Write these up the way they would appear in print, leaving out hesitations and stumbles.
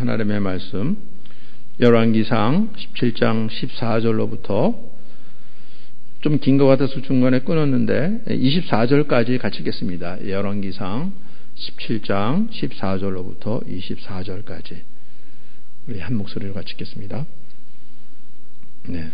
하나님의 말씀 열왕기상 17장 14절로부터 좀 긴 것 같아서 중간에 끊었는데 24절까지 같이 읽겠습니다. 열왕기상 17장 14절로부터 24절까지 우리 한 목소리로 같이 읽겠습니다. 네.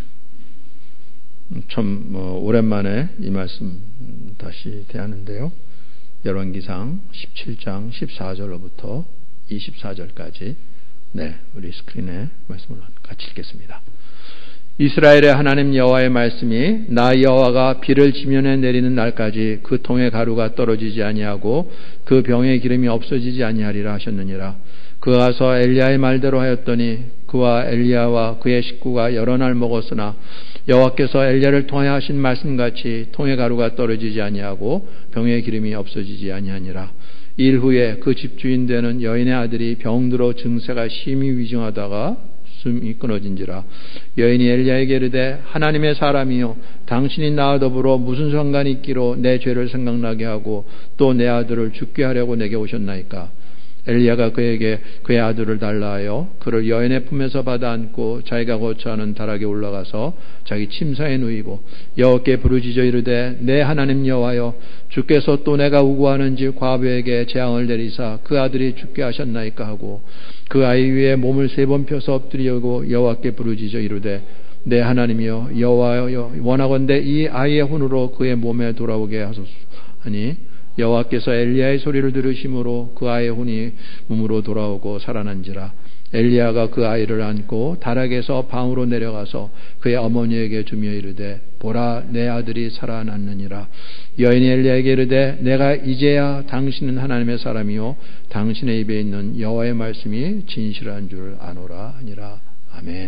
참 오랜만에 이 말씀 다시 대하는데요. 열왕기상 17장 14절로부터 24절까지 네, 우리 스크린에 말씀을 같이 읽겠습니다. 이스라엘의 하나님 여호와의 말씀이 나 여호와가 비를 지면에 내리는 날까지 그 통의 가루가 떨어지지 아니하고 그 병의 기름이 없어지지 아니하리라 하셨느니라. 그가 가서 엘리야의 말대로 하였더니 그와 엘리야와 그의 식구가 여러 날 먹었으나 여호와께서 엘리야를 통하여 하신 말씀같이 통의 가루가 떨어지지 아니하고 병의 기름이 없어지지 아니하니라. 일 후에 그 집주인 되는 여인의 아들이 병들어 증세가 심히 위중하다가 숨이 끊어진지라. 여인이 엘리야에게 이르되 하나님의 사람이요 당신이 나와 더불어 무슨 상관이 있기로 내 죄를 생각나게 하고 또 내 아들을 죽게 하려고 내게 오셨나이까. 엘리야가 그에게 그의 아들을 달라 하여 그를 여인의 품에서 받아 안고 자기가 거처하는 다락에 올라가서 자기 침사에 누이고 여호와께 부르짖어 이르되 내 하나님 여호와여 주께서 또 내가 우고하는지 과부에게 재앙을 내리사 그 아들이 죽게 하셨나이까 하고 그 아이 위에 몸을 3번 펴서 엎드리고 여호와께 부르짖어 이르되 내 하나님이여 여호와여 원하건대 이 아이의 혼으로 그의 몸에 돌아오게 하소서 하니 여호와께서 엘리야의 소리를 들으심으로 그 아이의 혼이 몸으로 돌아오고 살아난지라. 엘리야가 그 아이를 안고 다락에서 방으로 내려가서 그의 어머니에게 주며 이르되 보라 내 아들이 살아났느니라. 여인이 엘리야에게 이르되 내가 이제야 당신은 하나님의 사람이요 당신의 입에 있는 여호와의 말씀이 진실한 줄 아노라 하니라. 아멘.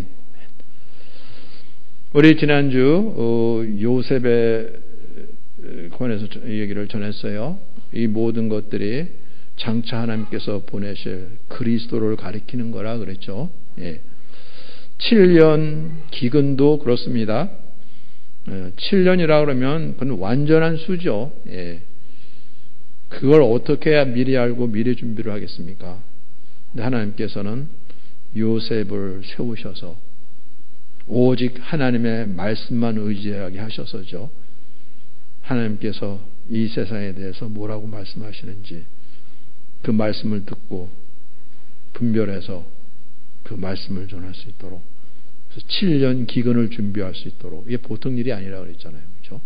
우리 지난주 요셉의 관해서 얘기를 전했어요. 이 모든 것들이 장차 하나님께서 보내실 그리스도를 가리키는 거라 그랬죠. 예. 7년 기근도 그렇습니다. 7년이라 그러면 그건 완전한 수죠. 예. 그걸 어떻게 해야 미리 알고 미리 준비를 하겠습니까? 근데 하나님께서는 요셉을 세우셔서 오직 하나님의 말씀만 의지하게 하셔서죠. 하나님께서 이 세상에 대해서 뭐라고 말씀하시는지 그 말씀을 듣고 분별해서 그 말씀을 전할 수 있도록 그래서 7년 기근을 준비할 수 있도록 이게 보통 일이 아니라고 그랬잖아요. 그렇죠?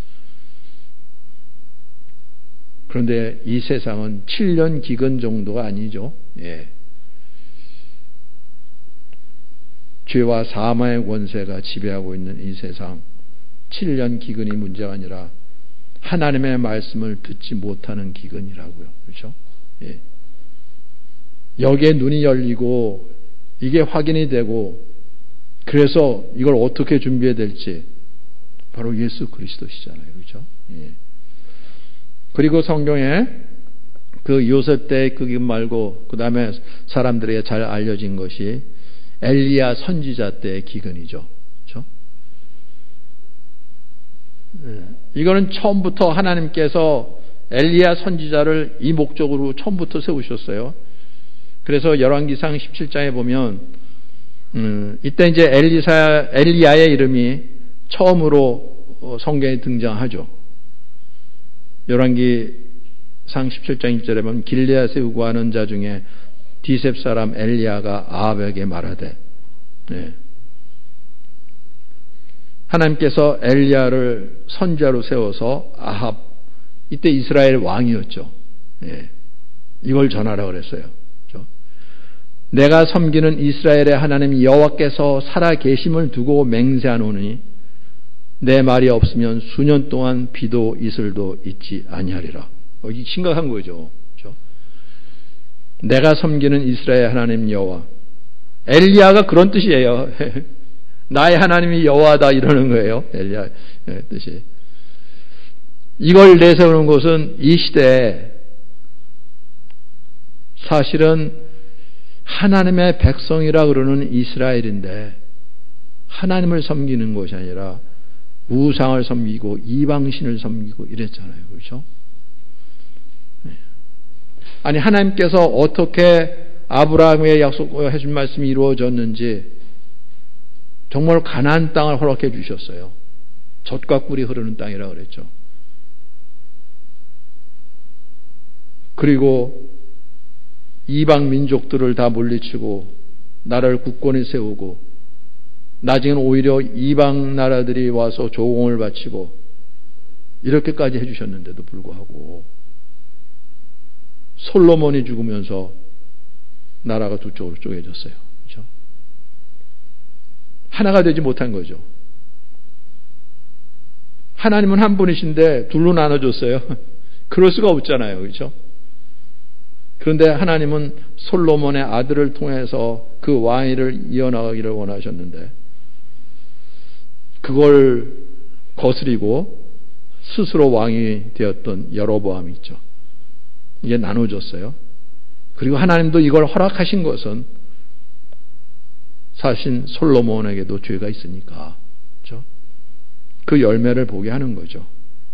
그런데 이 세상은 7년 기근 정도가 아니죠. 예. 죄와 사망의 권세가 지배하고 있는 이 세상 7년 기근이 문제가 아니라 하나님의 말씀을 듣지 못하는 기근이라고요. 그렇죠? 예. 여기에 눈이 열리고 이게 확인이 되고 그래서 이걸 어떻게 준비해야 될지 바로 예수 그리스도시잖아요. 그렇죠? 예. 그리고 성경에 그 요셉 때의 그 기근 말고 그 다음에 사람들에게 잘 알려진 것이 엘리야 선지자 때의 기근이죠. 이거는 처음부터 하나님께서 엘리야 선지자를 이 목적으로 처음부터 세우셨어요. 그래서 열왕기상 17장에 보면 이때 이제 엘리야의 이름이 처음으로 성경에 등장하죠. 열왕기상 17장 1절에 보면 길르앗에 우고하는 자 중에 디셉 사람 엘리야가 아합에게 말하되 네. 하나님께서 엘리야를 선지자로 세워서 아합 이때 이스라엘 왕이었죠. 예. 이걸 전하라 그랬어요. 그렇죠? 내가 섬기는 이스라엘의 하나님 여호와께서 살아 계심을 두고 맹세하노니 내 말이 없으면 수년 동안 비도 이슬도 있지 아니하리라. 이게 심각한 거죠. 그렇죠? 내가 섬기는 이스라엘 하나님 여호와 엘리야가 그런 뜻이에요. 나의 하나님이 여호와다 이러는 거예요. 엘리야의 뜻이. 이걸 내세우는 것은 이 시대에 사실은 하나님의 백성이라 그러는 이스라엘인데 하나님을 섬기는 것이 아니라 우상을 섬기고 이방신을 섬기고 이랬잖아요. 그렇죠? 아니 하나님께서 어떻게 아브라함에게 약속해 준 말씀이 이루어졌는지 정말 가나안 땅을 허락해 주셨어요. 젖과 꿀이 흐르는 땅이라 그랬죠. 그리고 이방 민족들을 다 물리치고 나라를 굳건히 세우고 나중에는 오히려 이방 나라들이 와서 조공을 바치고 이렇게까지 해주셨는데도 불구하고 솔로몬이 죽으면서 나라가 두 쪽으로 쪼개졌어요. 그렇죠? 하나가 되지 못한 거죠. 하나님은 한 분이신데 둘로 나눠줬어요. 그럴 수가 없잖아요. 그렇죠? 그런데 하나님은 솔로몬의 아들을 통해서 그 왕위를 이어나가기를 원하셨는데 그걸 거스리고 스스로 왕이 되었던 여로보암이 있죠. 이게 나눠졌어요. 그리고 하나님도 이걸 허락하신 것은 사실 솔로몬에게도 죄가 있으니까 그렇죠? 그 열매를 보게 하는 거죠.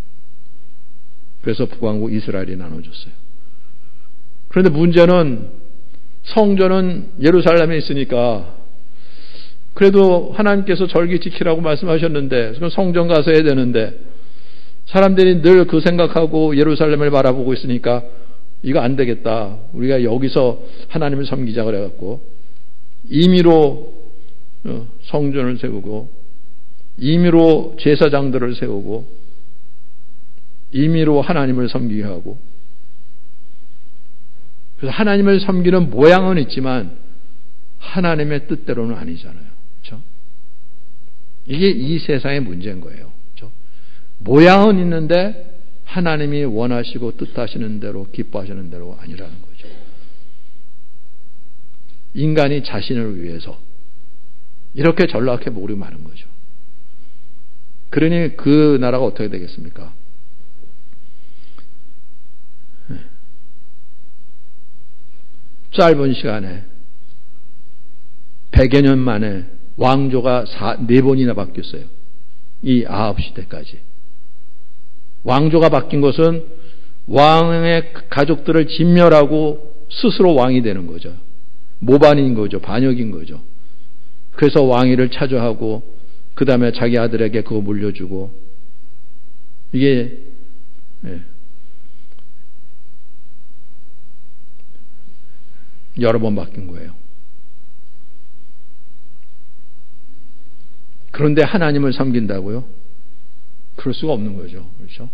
그래서 북왕국 이스라엘이 나눠졌어요. 그런데 문제는 성전은 예루살렘에 있으니까 그래도 하나님께서 절기 지키라고 말씀하셨는데 그럼 성전 가서 해야 되는데 사람들이 늘 그 생각하고 예루살렘을 바라보고 있으니까 이거 안 되겠다. 우리가 여기서 하나님을 섬기자 그래갖고 임의로 성전을 세우고 임의로 제사장들을 세우고 임의로 하나님을 섬기게 하고 그래서 하나님을 섬기는 모양은 있지만 하나님의 뜻대로는 아니잖아요. 그렇죠? 이게 이 세상의 문제인 거예요. 그렇죠? 모양은 있는데 하나님이 원하시고 뜻하시는 대로 기뻐하시는 대로 아니라는 거죠. 인간이 자신을 위해서 이렇게 전락해 버리고 마는 거죠. 그러니 그 나라가 어떻게 되겠습니까? 짧은 시간에 100여 년 만에 왕조가 4번이나 바뀌었어요. 이 아합 시대까지. 왕조가 바뀐 것은 왕의 가족들을 진멸하고 스스로 왕이 되는 거죠. 모반인 거죠. 반역인 거죠. 그래서 왕위를 차지하고 그 다음에 자기 아들에게 그거 물려주고 이게 여러 번 바뀐 거예요. 그런데 하나님을 섬긴다고요? 그럴 수가 없는 거죠. 그렇죠?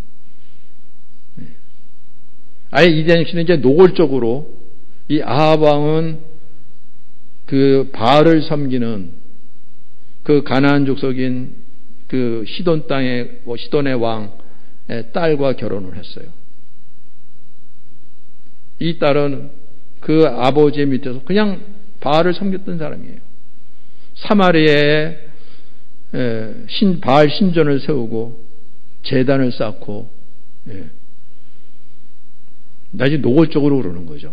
아예 이 당시는 이제 노골적으로 이 아합 왕은 그 바알을 섬기는 그 가나안 족속인 그 시돈 땅의 시돈의 왕의 딸과 결혼을 했어요. 이 딸은 그 아버지의 밑에서 그냥 바알을 섬겼던 사람이에요. 사마리아에 바알 신전을 세우고 제단을 쌓고 나중에 노골적으로 그러는 거죠.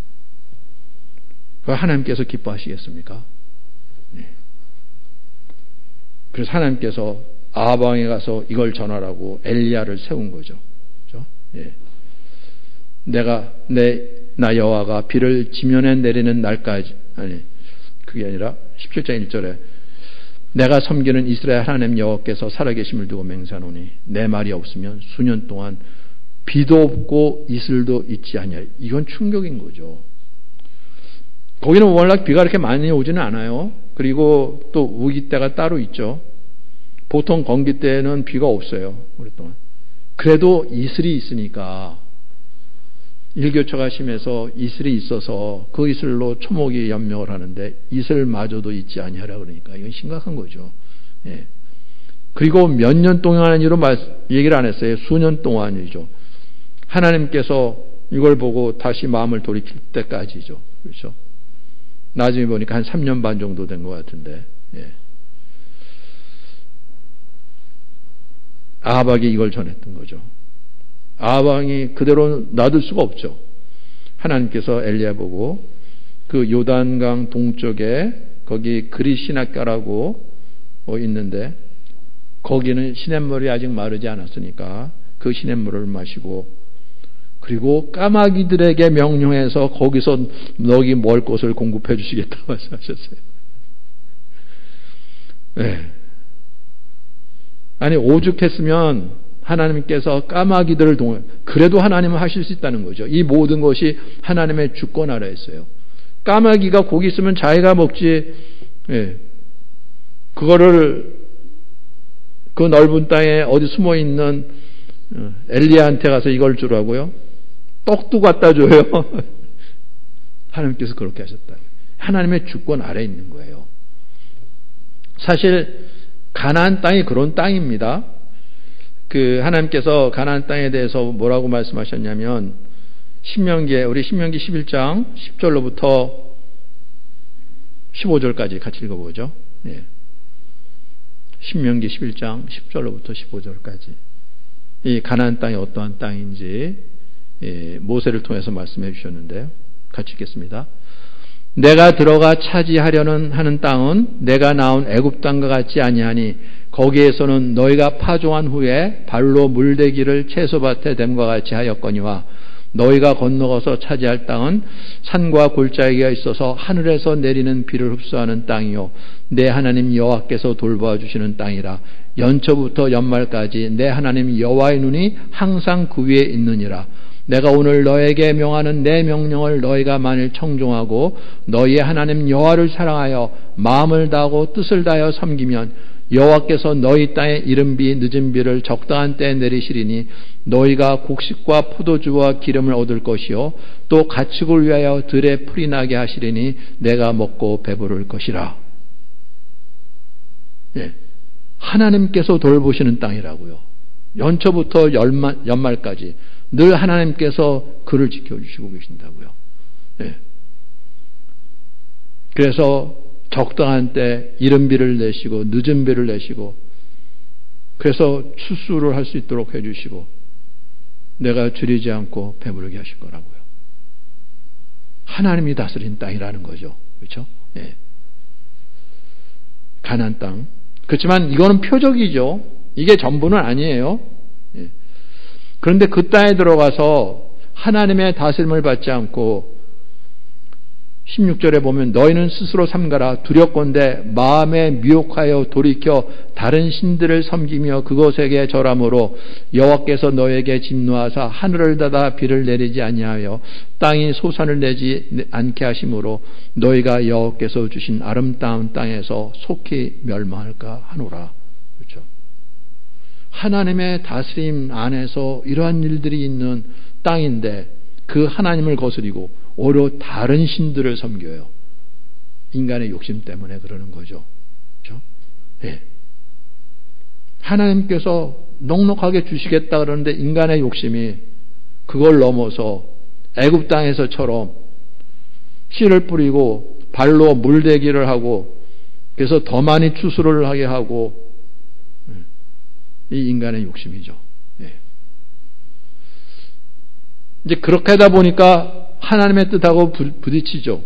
그걸 하나님께서 기뻐하시겠습니까? 그래서 하나님께서 아합 왕에 가서 이걸 전하라고 엘리야를 세운 거죠. 그렇죠? 나 여호와가 비를 지면에 내리는 날까지 그게 아니라 17장 1절에 내가 섬기는 이스라엘 하나님 여호와께서 살아계심을 두고 맹세하노니 내 말이 없으면 수년 동안 비도 없고 이슬도 있지 아니하리. 이건 충격인 거죠. 거기는 워낙 비가 그렇게 많이 오지는 않아요. 그리고 또 우기 때가 따로 있죠. 보통 건기 때는 비가 없어요. 오랫동안. 그래도 이슬이 있으니까 일교차가 심해서 이슬이 있어서 그 이슬로 초목이 연명을 하는데 이슬마저도 있지 아니하라 그러니까 이건 심각한 거죠. 그리고 몇 년 동안이로 얘기를 안 했어요. 수년 동안이죠. 하나님께서 이걸 보고 다시 마음을 돌이킬 때까지죠. 그렇죠? 나중에 보니까 한 3년 반 정도 된 것 같은데 아합에게 이걸 전했던 거죠. 아합 왕이 그대로 놔둘 수가 없죠. 하나님께서 엘리야 보고 그 요단강 동쪽에 거기 그리시나가라고 있는데 거기는 시냇물이 아직 마르지 않았으니까 그 시냇물을 마시고 그리고 까마귀들에게 명령해서 거기서 너희 먹을 것을 공급해 주시겠다고 말씀하셨어요. 네. 아니 오죽했으면 하나님께서 까마귀들을 그래도 하나님은 하실 수 있다는 거죠. 이 모든 것이 하나님의 주권 아래 있어요. 까마귀가 고기 있으면 자기가 먹지. 예. 그거를 그 넓은 땅에 어디 숨어 있는 엘리야한테 가서 이걸 주라고요? 떡도 갖다 줘요. 하나님께서 그렇게 하셨다. 하나님의 주권 아래 있는 거예요. 사실 가나안 땅이 그런 땅입니다. 그 하나님께서 가나안 땅에 대해서 뭐라고 말씀하셨냐면 우리 신명기 11장 10절로부터 15절까지 같이 읽어보죠. 예. 신명기 11장 10절로부터 15절까지 이 가나안 땅이 어떠한 땅인지 모세를 통해서 말씀해 주셨는데요. 같이 읽겠습니다. 내가 들어가 차지하려는 하는 땅은 내가 나온 애굽 땅과 같지 아니하니 거기에서는 너희가 파종한 후에 발로 물대기를 채소밭에 댐과 같이 하였거니와 너희가 건너가서 차지할 땅은 산과 골짜기가 있어서 하늘에서 내리는 비를 흡수하는 땅이요 내 하나님 여호와께서 돌보아 주시는 땅이라. 연초부터 연말까지 내 하나님 여호와의 눈이 항상 그 위에 있느니라. 내가 오늘 너에게 명하는 내 명령을 너희가 만일 청종하고 너희의 하나님 여호와를 사랑하여 마음을 다하고 뜻을 다하여 섬기면 여호와께서 너희 땅에 이른 비 늦은 비를 적당한 때에 내리시리니 너희가 곡식과 포도주와 기름을 얻을 것이요 또 가축을 위하여 들에 풀이 나게 하시리니 내가 먹고 배부를 것이라. 예. 하나님께서 돌보시는 땅이라고요. 연초부터 연말까지 늘 하나님께서 그를 지켜주시고 계신다고요. 예. 그래서 적당한 때 이른 비를 내시고 늦은 비를 내시고 그래서 추수를 할 수 있도록 해주시고 내가 줄이지 않고 배부르게 하실 거라고요. 하나님이 다스린 땅이라는 거죠. 그렇죠? 예. 가나안 땅. 그렇지만 이거는 표적이죠. 이게 전부는 아니에요. 예. 그런데 그 땅에 들어가서 하나님의 다스림을 받지 않고 16절에 보면 너희는 스스로 삼가라. 두렵건대 마음에 미혹하여 돌이켜 다른 신들을 섬기며 그것에게 절함으로 여호와께서 너희에게 진노하사 하늘을 닫아 비를 내리지 아니하여 땅이 소산을 내지 않게 하심으로 너희가 여호와께서 주신 아름다운 땅에서 속히 멸망할까 하노라. 그렇죠? 하나님의 다스림 안에서 이러한 일들이 있는 땅인데 그 하나님을 거스리고 오히려 다른 신들을 섬겨요. 인간의 욕심 때문에 그러는 거죠. 그렇죠? 예. 하나님께서 넉넉하게 주시겠다 그러는데 인간의 욕심이 그걸 넘어서 애굽 땅에서처럼 씨를 뿌리고 발로 물대기를 하고 그래서 더 많이 추수를 하게 하고 이 인간의 욕심이죠. 예. 이제 그렇게 하다 보니까 하나님의 뜻하고 부딪히죠.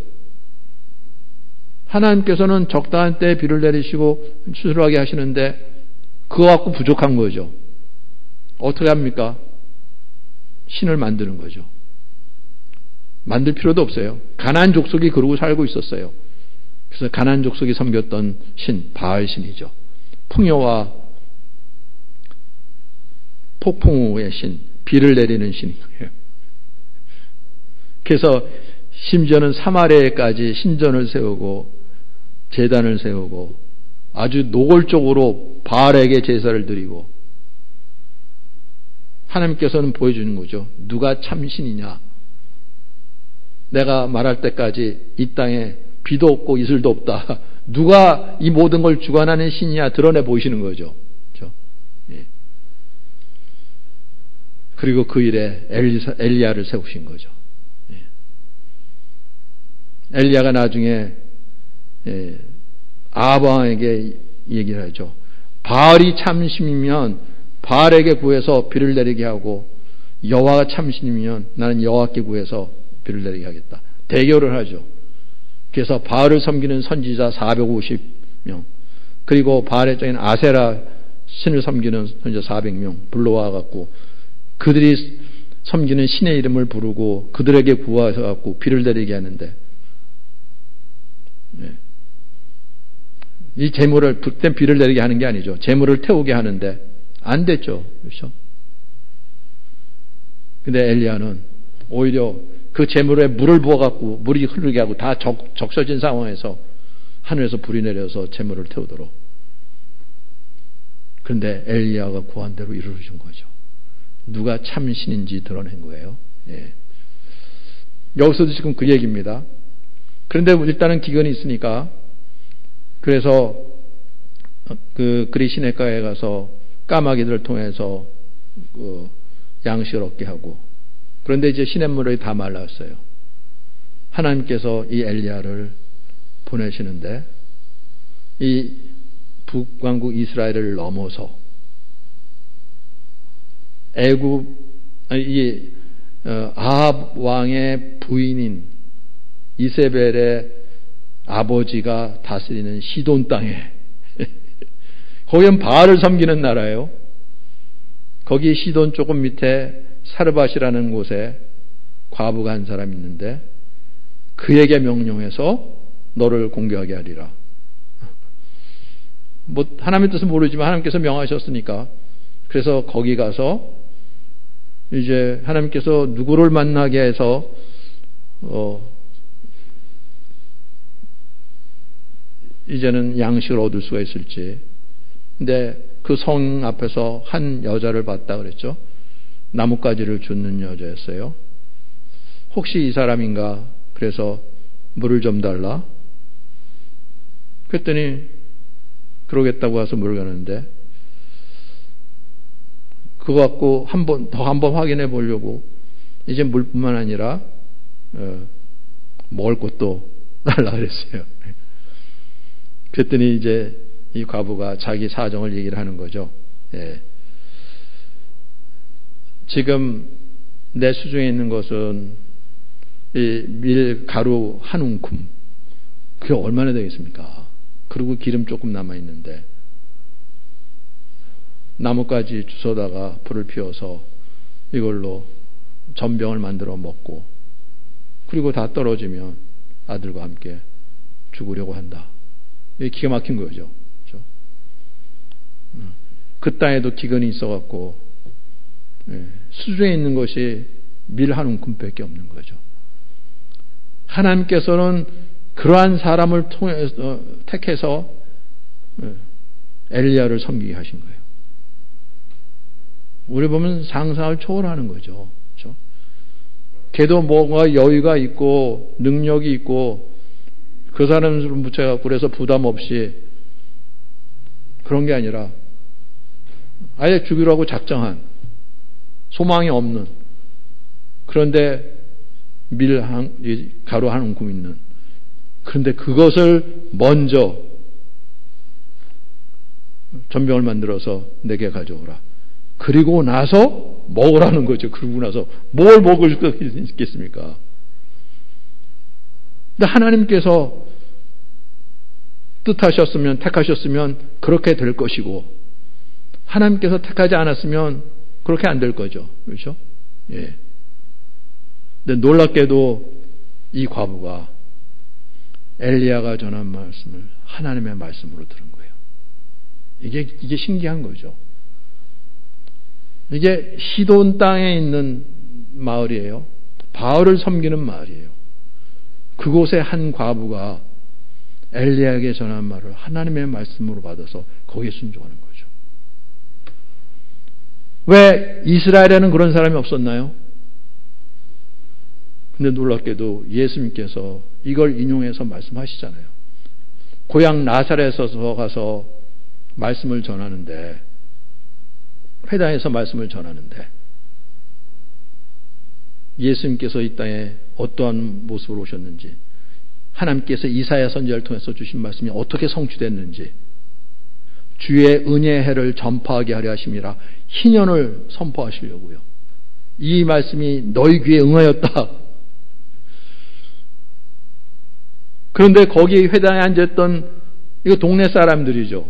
하나님께서는 적당한 때에 비를 내리시고 추수를 하게 하시는데 그거 갖고 부족한 거죠. 어떻게 합니까? 신을 만드는 거죠. 만들 필요도 없어요. 가나안 족속이 그러고 살고 있었어요. 그래서 가나안 족속이 섬겼던 신, 바알 신이죠. 풍요와 폭풍우의 신, 비를 내리는 신이에요. 그래서 심지어는 사마리아에까지 신전을 세우고 제단을 세우고 아주 노골적으로 바알에게 제사를 드리고 하나님께서는 보여주는 거죠. 누가 참 신이냐. 내가 말할 때까지 이 땅에 비도 없고 이슬도 없다. 누가 이 모든 걸 주관하는 신이냐 드러내 보이시는 거죠. 그렇죠? 예. 그리고 그 일에 엘리야를 세우신 거죠. 엘리야가 나중에 아합왕에게 얘기를 하죠. 바알이 참신이면 바알에게 구해서 비를 내리게 하고 여호와가 참신이면 나는 여호와께 구해서 비를 내리게 하겠다. 대결을 하죠. 그래서 바알을 섬기는 선지자 450명 그리고 바알의 짝인 아세라 신을 섬기는 선지자 400명 불러와 갖고 그들이 섬기는 신의 이름을 부르고 그들에게 구하셔 갖고 비를 내리게 하는데, 이 재물을 그때 비를 내리게 하는 게 아니죠. 재물을 태우게 하는데 안 됐죠. 그렇죠? 근데 엘리야는 오히려 그 재물에 물을 부어 갖고 물이 흐르게 하고 다 적셔진 상황에서 하늘에서 불이 내려서 재물을 태우도록. 그런데 엘리야가 구한 대로 이루어진 거죠. 누가 참 신인지 드러낸 거예요. 예. 여기서도 지금 그 얘기입니다. 그런데 일단은 기근이 있으니까, 그래서 그리 시냇가에 가서 까마귀들을 통해서 양식을 얻게 하고, 그런데 이제 시냇물이 다 말랐어요. 하나님께서 이 엘리야를 보내시는데, 이 북왕국 이스라엘을 넘어서 아합 왕의 부인인 이세벨의 아버지가 다스리는 시돈 땅에, 거기는 바알을 섬기는 나라예요. 거기 시돈 조금 밑에 사르밧이라는 곳에 과부가 한 사람이 있는데, 그에게 명령해서 너를 공격하게 하리라. 뭐 하나님의 뜻은 모르지만 하나님께서 명하셨으니까, 그래서 거기 가서 이제 하나님께서 누구를 만나게 해서 이제는 양식을 얻을 수가 있을지. 근데 그 성 앞에서 한 여자를 봤다 그랬죠. 나뭇가지를 줍는 여자였어요. 혹시 이 사람인가? 그래서 물을 좀 달라. 그랬더니 그러겠다고 와서 물을 가는데, 그거 갖고 한 번 확인해 보려고 이제 물뿐만 아니라 먹을 것도 달라 그랬어요. 그랬더니 이제 이 과부가 자기 사정을 얘기를 하는 거죠. 예. 지금 내 수중에 있는 것은 이 밀가루 한 움큼, 그게 얼마나 되겠습니까? 그리고 기름 조금 남아 있는데, 나뭇가지 주워다가 불을 피워서 이걸로 전병을 만들어 먹고, 그리고 다 떨어지면 아들과 함께 죽으려고 한다. 이게 기가 막힌 거죠. 그렇죠? 그 땅에도 기근이 있어갖고 수중에 있는 것이 밀 한 움큼밖에 없는 거죠. 하나님께서는 그러한 사람을 택해서 엘리야를 섬기게 하신 거예요. 우리 보면 상상을 초월하는 거죠. 그렇죠? 걔도 뭔가 여유가 있고 능력이 있고 그 사람을 묻혀갖고 그래서 부담 없이, 그런 게 아니라 아예 죽이라고 작정한, 소망이 없는, 그런데 가루 한 움큼 있는, 그런데 그것을 먼저 전병을 만들어서 내게 가져오라. 그리고 나서 먹으라는 거죠. 그러고 나서 뭘 먹을 수 있겠습니까? 근데 하나님께서 뜻하셨으면, 택하셨으면 그렇게 될 것이고, 하나님께서 택하지 않았으면 그렇게 안 될 거죠. 그렇죠? 예. 근데 놀랍게도 이 과부가 엘리야가 전한 말씀을 하나님의 말씀으로 들은 거예요. 이게 신기한 거죠. 이게 시돈 땅에 있는 마을이에요. 바알을 섬기는 마을이에요. 그곳에 한 과부가 엘리야에게 전한 말을 하나님의 말씀으로 받아서 거기에 순종하는 거죠. 왜 이스라엘에는 그런 사람이 없었나요? 근데 놀랍게도 예수님께서 이걸 인용해서 말씀하시잖아요. 고향 나사렛에서 가서 말씀을 전하는데, 회당에서 말씀을 전하는데, 예수님께서 이 땅에 어떠한 모습으로 오셨는지, 하나님께서 이사야 선지자를 통해서 주신 말씀이 어떻게 성취됐는지, 주의 은혜의 해를 전파하게 하려 하심이라 희년을 선포하시려고요. 이 말씀이 너희 귀에 응하였다. 그런데 거기 회당에 앉았던 이거 동네 사람들이죠.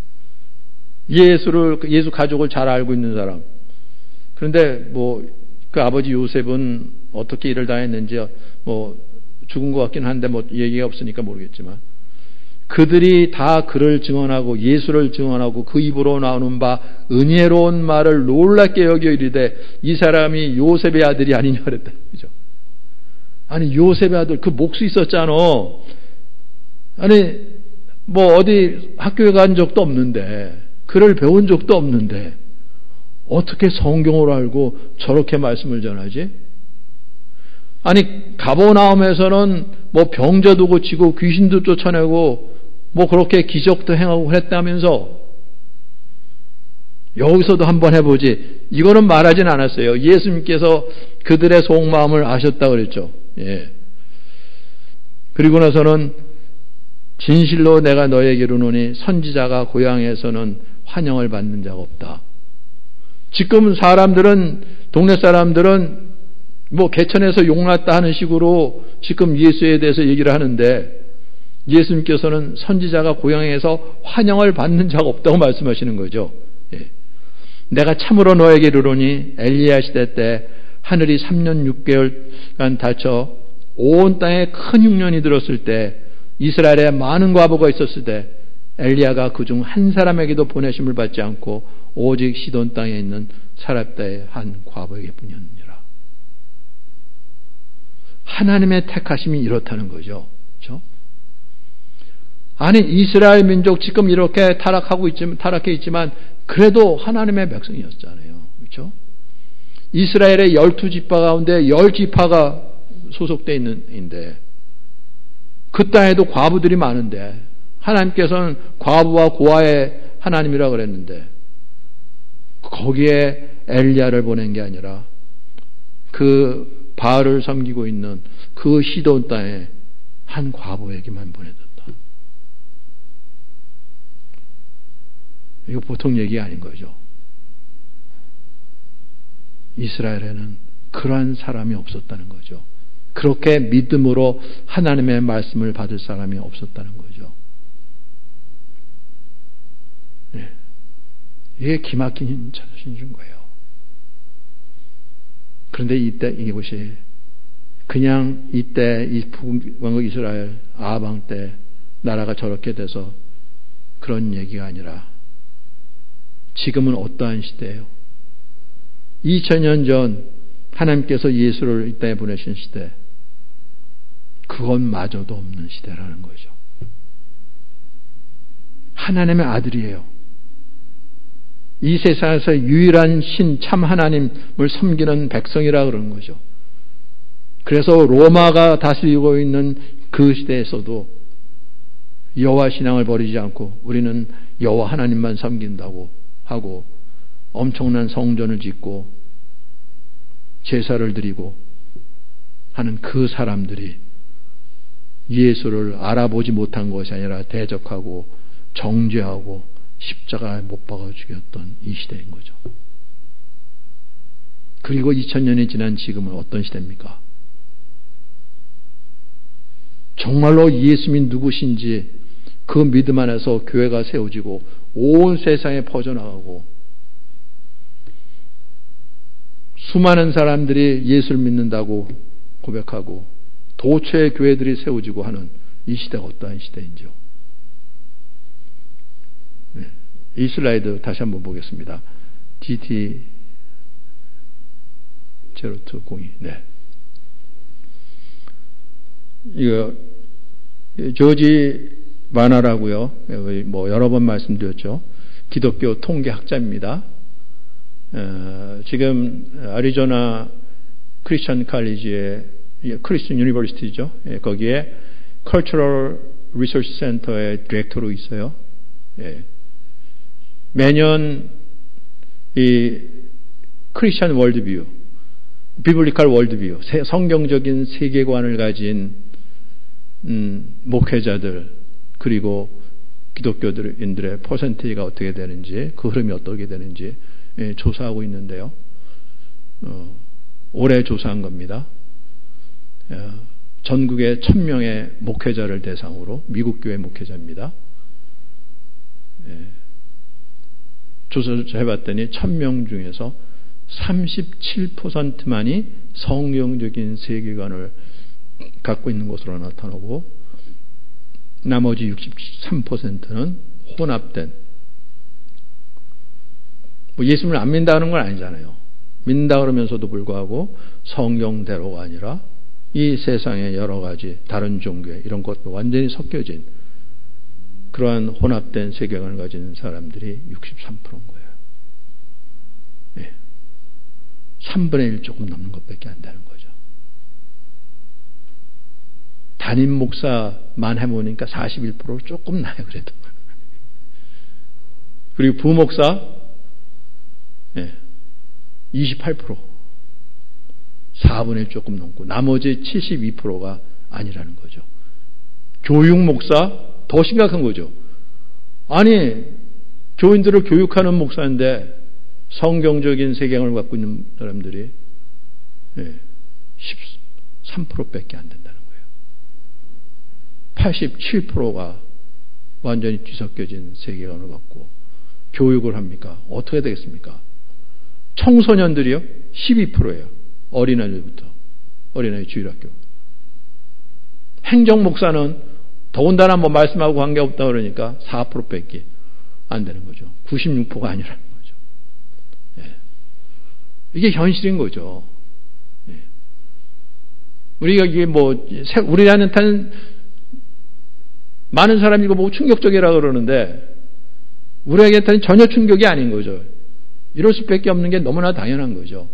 예수 가족을 잘 알고 있는 사람. 그런데 뭐 그 아버지 요셉은 어떻게 일을 당했는지 죽은 것 같긴 한데 얘기가 없으니까 모르겠지만 그들이 다 그를 증언하고 예수를 증언하고 그 입으로 나오는 바 은혜로운 말을 놀랍게 여겨 이르되 이 사람이 요셉의 아들이 아니냐 그랬다. 그죠? 아니 요셉의 아들 그 목수 있었잖아. 아니 어디 학교에 간 적도 없는데 글을 배운 적도 없는데 어떻게 성경을 알고 저렇게 말씀을 전하지? 아니 가버나움에서는 병자도 고치고 귀신도 쫓아내고 그렇게 기적도 행하고 했다면서 여기서도 한번 해보지. 이거는 말하진 않았어요. 예수님께서 그들의 속마음을 아셨다 그랬죠. 예. 그리고 나서는 진실로 내가 너에게 이르노니 선지자가 고향에서는 환영을 받는 자가 없다. 지금 동네 사람들은 개천에서 용났다 하는 식으로 지금 예수에 대해서 얘기를 하는데 예수님께서는 선지자가 고향에서 환영을 받는 자가 없다고 말씀하시는 거죠. 예. 내가 참으로 너에게 이르노니 엘리야 시대 때 하늘이 3년 6개월간 닫혀 온 땅에 큰 흉년이 들었을 때 이스라엘에 많은 과부가 있었을 때 엘리야가 그중 한 사람에게도 보내심을 받지 않고 오직 시돈 땅에 있는 사렙다의 한 과부에게뿐이었느니라. 하나님의 택하심이 이렇다는 거죠. 그렇죠? 아니 이스라엘 민족 지금 이렇게 타락해 있지만 그래도 하나님의 백성이었잖아요. 그렇죠? 이스라엘의 12지파 가운데 10지파가 소속되어 있는데 그 땅에도 과부들이 많은데 하나님께서는 과부와 고아의 하나님이라 그랬는데 거기에 엘리야를 보낸 게 아니라 그 바알을 섬기고 있는 그 시돈 땅에 한 과부에게만 보내줬다. 이거 보통 얘기 아닌 거죠. 이스라엘에는 그러한 사람이 없었다는 거죠. 그렇게 믿음으로 하나님의 말씀을 받을 사람이 없었다는 거죠. 네. 이게 기막힌 자신인 거예요. 그런데 이것이 그냥 이때 이 북왕국 이스라엘 아방 때 나라가 저렇게 돼서 그런 얘기가 아니라 지금은 어떠한 시대예요? 2000년 전 하나님께서 예수를 이 땅에 보내신 시대, 그것마저도 없는 시대라는 거죠. 하나님의 아들이에요. 이 세상에서 유일한 신 참 하나님을 섬기는 백성이라 그러는 거죠. 그래서 로마가 다스리고 있는 그 시대에서도 여호와 신앙을 버리지 않고 우리는 여호와 하나님만 섬긴다고 하고 엄청난 성전을 짓고 제사를 드리고 하는 그 사람들이 예수를 알아보지 못한 것이 아니라 대적하고 정죄하고 십자가에 못 박아 죽였던 이 시대인 거죠. 그리고 2000년이 지난 지금은 어떤 시대입니까? 정말로 예수님이 누구신지 그 믿음 안에서 교회가 세워지고 온 세상에 퍼져나가고 수많은 사람들이 예수를 믿는다고 고백하고 도처의 교회들이 세워지고 하는 이 시대가 어떠한 시대인지요. 네. 이 슬라이드 다시 한번 보겠습니다. DT0202. 네. 이거 조지 마나라고요. 여러 번 말씀드렸죠. 기독교 통계학자입니다. 지금 애리조나 크리스천 칼리지의 크리스천 유니버시티죠. 거기에 Cultural Research Center의 디렉터로 있어요. 매년 이 크리스천 월드뷰, 비블리컬 월드뷰, 성경적인 세계관을 가진 목회자들 그리고 기독교인들의 퍼센테이지가 어떻게 되는지 그 흐름이 어떻게 되는지 조사하고 있는데요. 올해 조사한 겁니다. 전국의 1000명의 목회자를 대상으로 미국 교회 목회자입니다. 조사를 해봤더니 1000명 중에서 37%만이 성경적인 세계관을 갖고 있는 것으로 나타나고 나머지 63%는 혼합된, 뭐 예수님을 안 믿는다는 건 아니잖아요. 믿는다 그러면서도 불구하고 성경대로가 아니라 이 세상의 여러 가지 다른 종교 이런 것도 완전히 섞여진 그러한 혼합된 세계관을 가진 사람들이 63%인 거예요. 예. 3분의 1 조금 넘는 것밖에 안 되는 거죠. 담임 목사만 해보니까 41% 조금 나요, 그래도. 그리고 부목사, 28%. 4분의 1 조금 넘고, 나머지 72%가 아니라는 거죠. 교육 목사, 더 심각한 거죠. 아니, 교인들을 교육하는 목사인데, 성경적인 세계관을 갖고 있는 사람들이 13%밖에 안 된다는 거예요. 87%가 완전히 뒤섞여진 세계관을 갖고 교육을 합니까? 어떻게 되겠습니까? 청소년들이요? 12%예요. 어린아이들부터. 어린아이 주일학교. 행정목사는 더군다나 뭐 말씀하고 관계없다 그러니까 4%밖에 안 되는 거죠. 96%가 아니라는 거죠. 예. 이게 현실인 거죠. 예. 우리가 이게 뭐, 우리한테는 많은 사람이 이거 보고 충격적이라고 그러는데, 우리에게는 전혀 충격이 아닌 거죠. 이럴 수밖에 없는 게 너무나 당연한 거죠.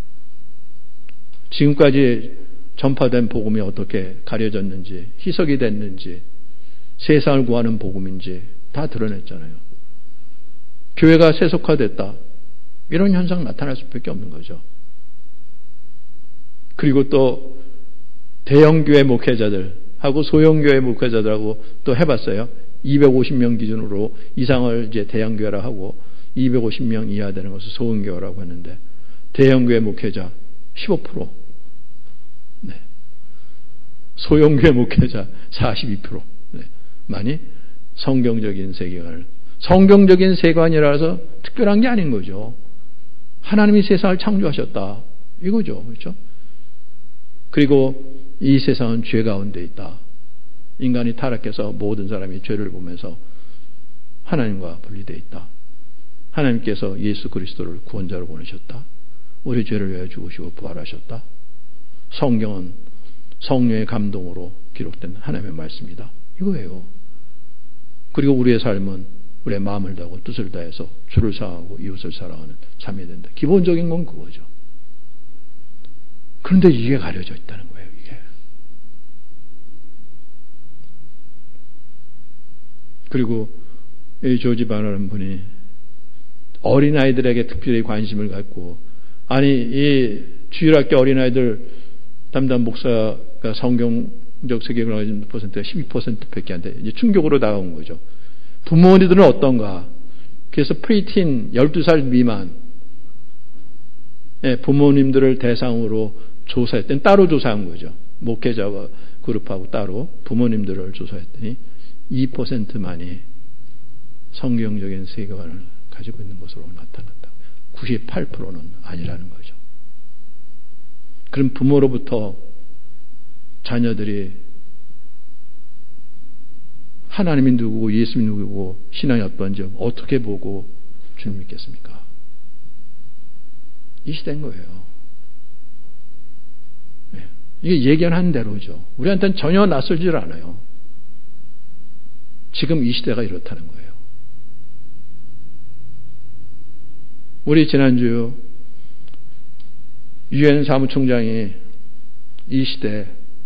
지금까지 전파된 복음이 어떻게 가려졌는지, 희석이 됐는지, 세상을 구하는 복음인지 다 드러냈잖아요. 교회가 세속화됐다. 이런 현상 나타날 수밖에 없는 거죠. 그리고 또 대형교회 목회자들하고 소형교회 목회자들하고 또 해봤어요. 250명 기준으로 이상을 이제 대형교회라 하고 250명 이하 되는 것을 소형교회라고 했는데 대형교회 목회자 15%, 네. 소형교회 목회자 42%, 네. 많이 성경적인 세계관을, 성경적인 세계관이라서 특별한 게 아닌 거죠. 하나님이 세상을 창조하셨다 이거죠, 그렇죠? 그리고 이 세상은 죄 가운데 있다. 인간이 타락해서 모든 사람이 죄를 보면서 하나님과 분리되어 있다. 하나님께서 예수 그리스도를 구원자로 보내셨다. 우리 죄를 위하여 죽으시고 부활하셨다. 성경은 성령의 감동으로 기록된 하나님의 말씀이다. 이거예요. 그리고 우리의 삶은 우리의 마음을 다하고 뜻을 다해서 주를 사랑하고 이웃을 사랑하는 삶이 된다. 기본적인 건 그거죠. 그런데 이게 가려져 있다는 거예요. 이게. 그리고 이 조지 바너라는 분이 어린아이들에게 특별히 관심을 갖고, 아니 이 주일학교 어린아이들 담당 목사가 성경적 세계관을 가진 퍼센트가 12%밖에 안 돼. 이제 충격으로 다가온 거죠. 부모님들은 어떤가? 그래서 프리틴 12살 미만 부모님들을 대상으로 조사했더니, 따로 조사한 거죠. 목회자와 그룹하고 따로 부모님들을 조사했더니 2%만이 성경적인 세계관을 가지고 있는 것으로 나타났다. 98%는 아니라는 거죠. 그럼 부모로부터 자녀들이 하나님이 누구고 예수님이 누구고 신앙이 어떤지 어떻게 보고 주님 믿겠습니까? 이 시대인 거예요. 네. 이게 예견한 대로죠. 우리한테는 전혀 낯설질 않아요. 지금 이 시대가 이렇다는 거예요. 우리 지난주 유엔 사무총장이 이 시대에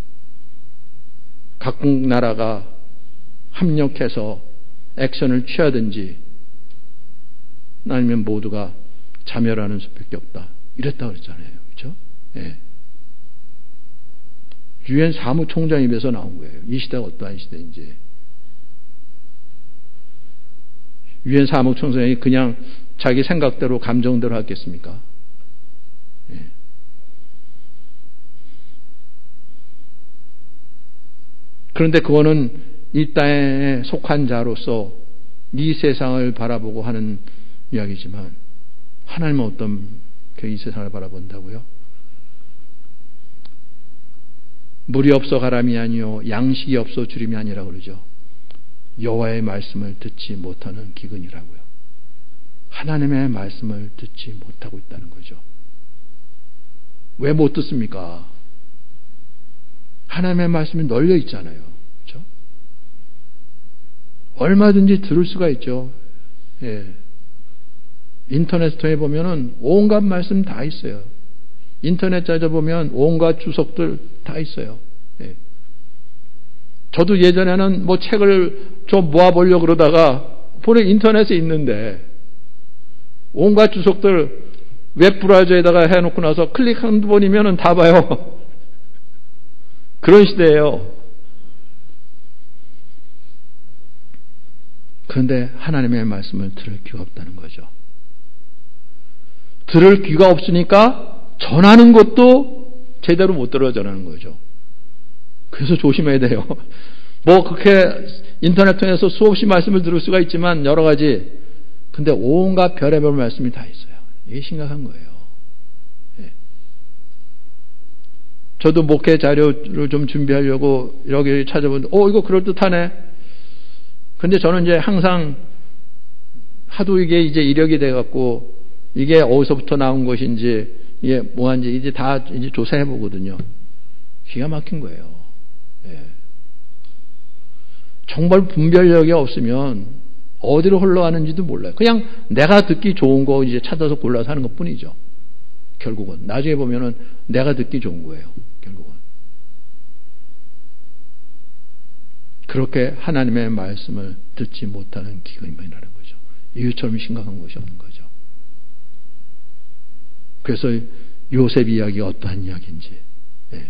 각국 나라가 합력해서 액션을 취하든지 아니면 모두가 자멸하는 수밖에 없다. 이랬다 그랬잖아요. 그렇죠? 예. 유엔 사무총장 입에서 나온 거예요. 이 시대가 어떠한 시대인지. 유엔 사무총장이 그냥 자기 생각대로 감정대로 하겠습니까? 예. 그런데 그거는 이 땅에 속한 자로서 이 세상을 바라보고 하는 이야기지만 하나님은 어떤 이 세상을 바라본다고요? 물이 없어 가람이 아니요 양식이 없어 주림이 아니라 그러죠. 여호와의 말씀을 듣지 못하는 기근이라고요. 하나님의 말씀을 듣지 못하고 있다는 거죠. 왜 못 듣습니까? 하나님의 말씀이 널려 있잖아요. 그렇죠? 얼마든지 들을 수가 있죠. 예. 인터넷 통해 보면은 온갖 말씀 다 있어요. 인터넷 찾아보면 온갖 주석들 다 있어요. 예. 저도 예전에는 뭐 책을 좀 모아보려고 그러다가 보내 인터넷에 있는데 온갖 주석들 웹 브라우저에다가 해놓고 나서 클릭 한 번이면은 다 봐요. 그런 시대예요. 그런데 하나님의 말씀을 들을 귀가 없다는 거죠. 들을 귀가 없으니까 전하는 것도 제대로 못 들어 전하는 거죠. 그래서 조심해야 돼요. 뭐 그렇게 인터넷 통해서 수없이 말씀을 들을 수가 있지만 여러 가지, 근데 온갖 별의별 말씀이 다 있어요. 이게 심각한 거예요. 예. 저도 목회 자료를 좀 준비하려고 여기 찾아보는데 이거 그럴듯하네. 근데 저는 이제 항상 하도 이게 이제 이력이 돼갖고 이게 어디서부터 나온 것인지 이게 뭐한지 이제 다 이제 조사해 보거든요. 기가 막힌 거예요. 예. 정말 분별력이 없으면 어디로 흘러가는지도 몰라요. 그냥 내가 듣기 좋은 거 이제 찾아서 골라서 하는 것 뿐이죠. 결국은. 나중에 보면은 내가 듣기 좋은 거예요. 결국은. 그렇게 하나님의 말씀을 듣지 못하는 기근이라는 거죠. 이것처럼 심각한 것이 없는 거죠. 그래서 요셉 이야기가 어떠한 이야기인지. 예.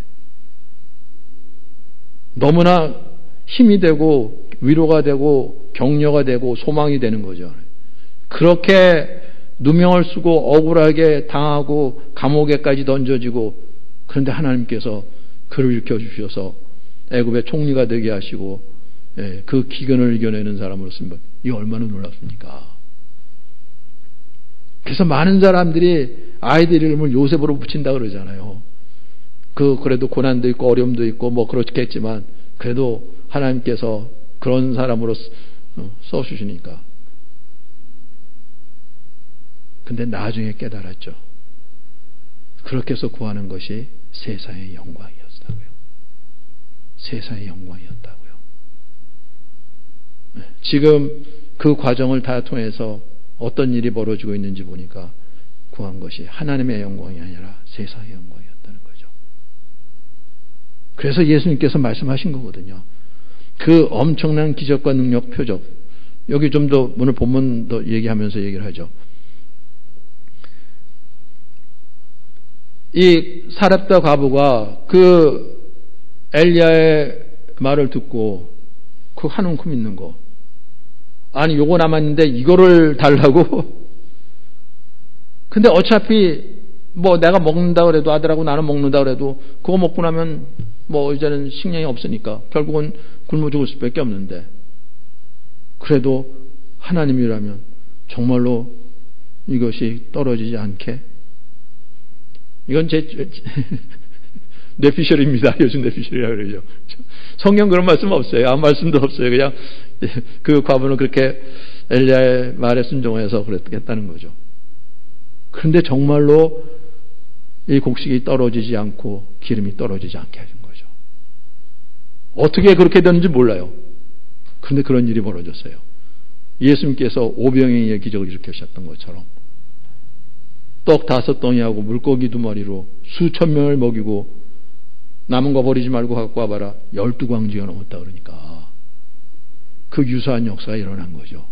너무나 힘이 되고 위로가 되고 격려가 되고 소망이 되는 거죠. 그렇게 누명을 쓰고 억울하게 당하고 감옥에까지 던져지고, 그런데 하나님께서 그를 일으켜 주셔서 애굽의 총리가 되게 하시고, 예, 그 기근을 이겨내는 사람으로서 이 얼마나 놀랍습니까? 그래서 많은 사람들이 아이들 이름을 요셉으로 붙인다 그러잖아요. 그래도 고난도 있고 어려움도 있고 뭐 그렇겠지만 그래도 하나님께서 그런 사람으로 써주시니까. 근데 나중에 깨달았죠. 그렇게 해서 구하는 것이 세상의 영광이었다고요. 세상의 영광이었다고요. 지금 그 과정을 다 통해서 어떤 일이 벌어지고 있는지 보니까 구한 것이 하나님의 영광이 아니라 세상의 영광이었다는 거죠. 그래서 예수님께서 말씀하신 거거든요. 그 엄청난 기적과 능력 표적. 여기 좀 더 오늘 본문 더 얘기하면서 얘기를 하죠. 이 사렙다 과부가 그 엘리야의 말을 듣고 그 한 움큼 있는 거. 아니 요거 남았는데 이거를 달라고? 근데 어차피 뭐 내가 먹는다 그래도 아들하고 나는 먹는다 그래도 그거 먹고 나면 뭐 이제는 식량이 없으니까 결국은 굶어 죽을 수밖에 없는데, 그래도 하나님이라면 정말로 이것이 떨어지지 않게, 이건 제 뇌피셜입니다. 요즘 뇌피셜이라고 그러죠. 성경 그런 말씀 없어요. 아무 말씀도 없어요. 그냥 그 과부는 그렇게 엘리야의 말에 순종해서 그랬다는 거죠. 그런데 정말로 이 곡식이 떨어지지 않고 기름이 떨어지지 않게 해준 거죠. 어떻게 그렇게 되는지 몰라요. 그런데 그런 일이 벌어졌어요. 예수님께서 오병이의 기적을 일으키셨던 것처럼 떡 5덩이하고 물고기 2마리로 수천 명을 먹이고 남은 거 버리지 말고 갖고 와봐라. 12광지가 넘었다 그러니까 그 유사한 역사가 일어난 거죠.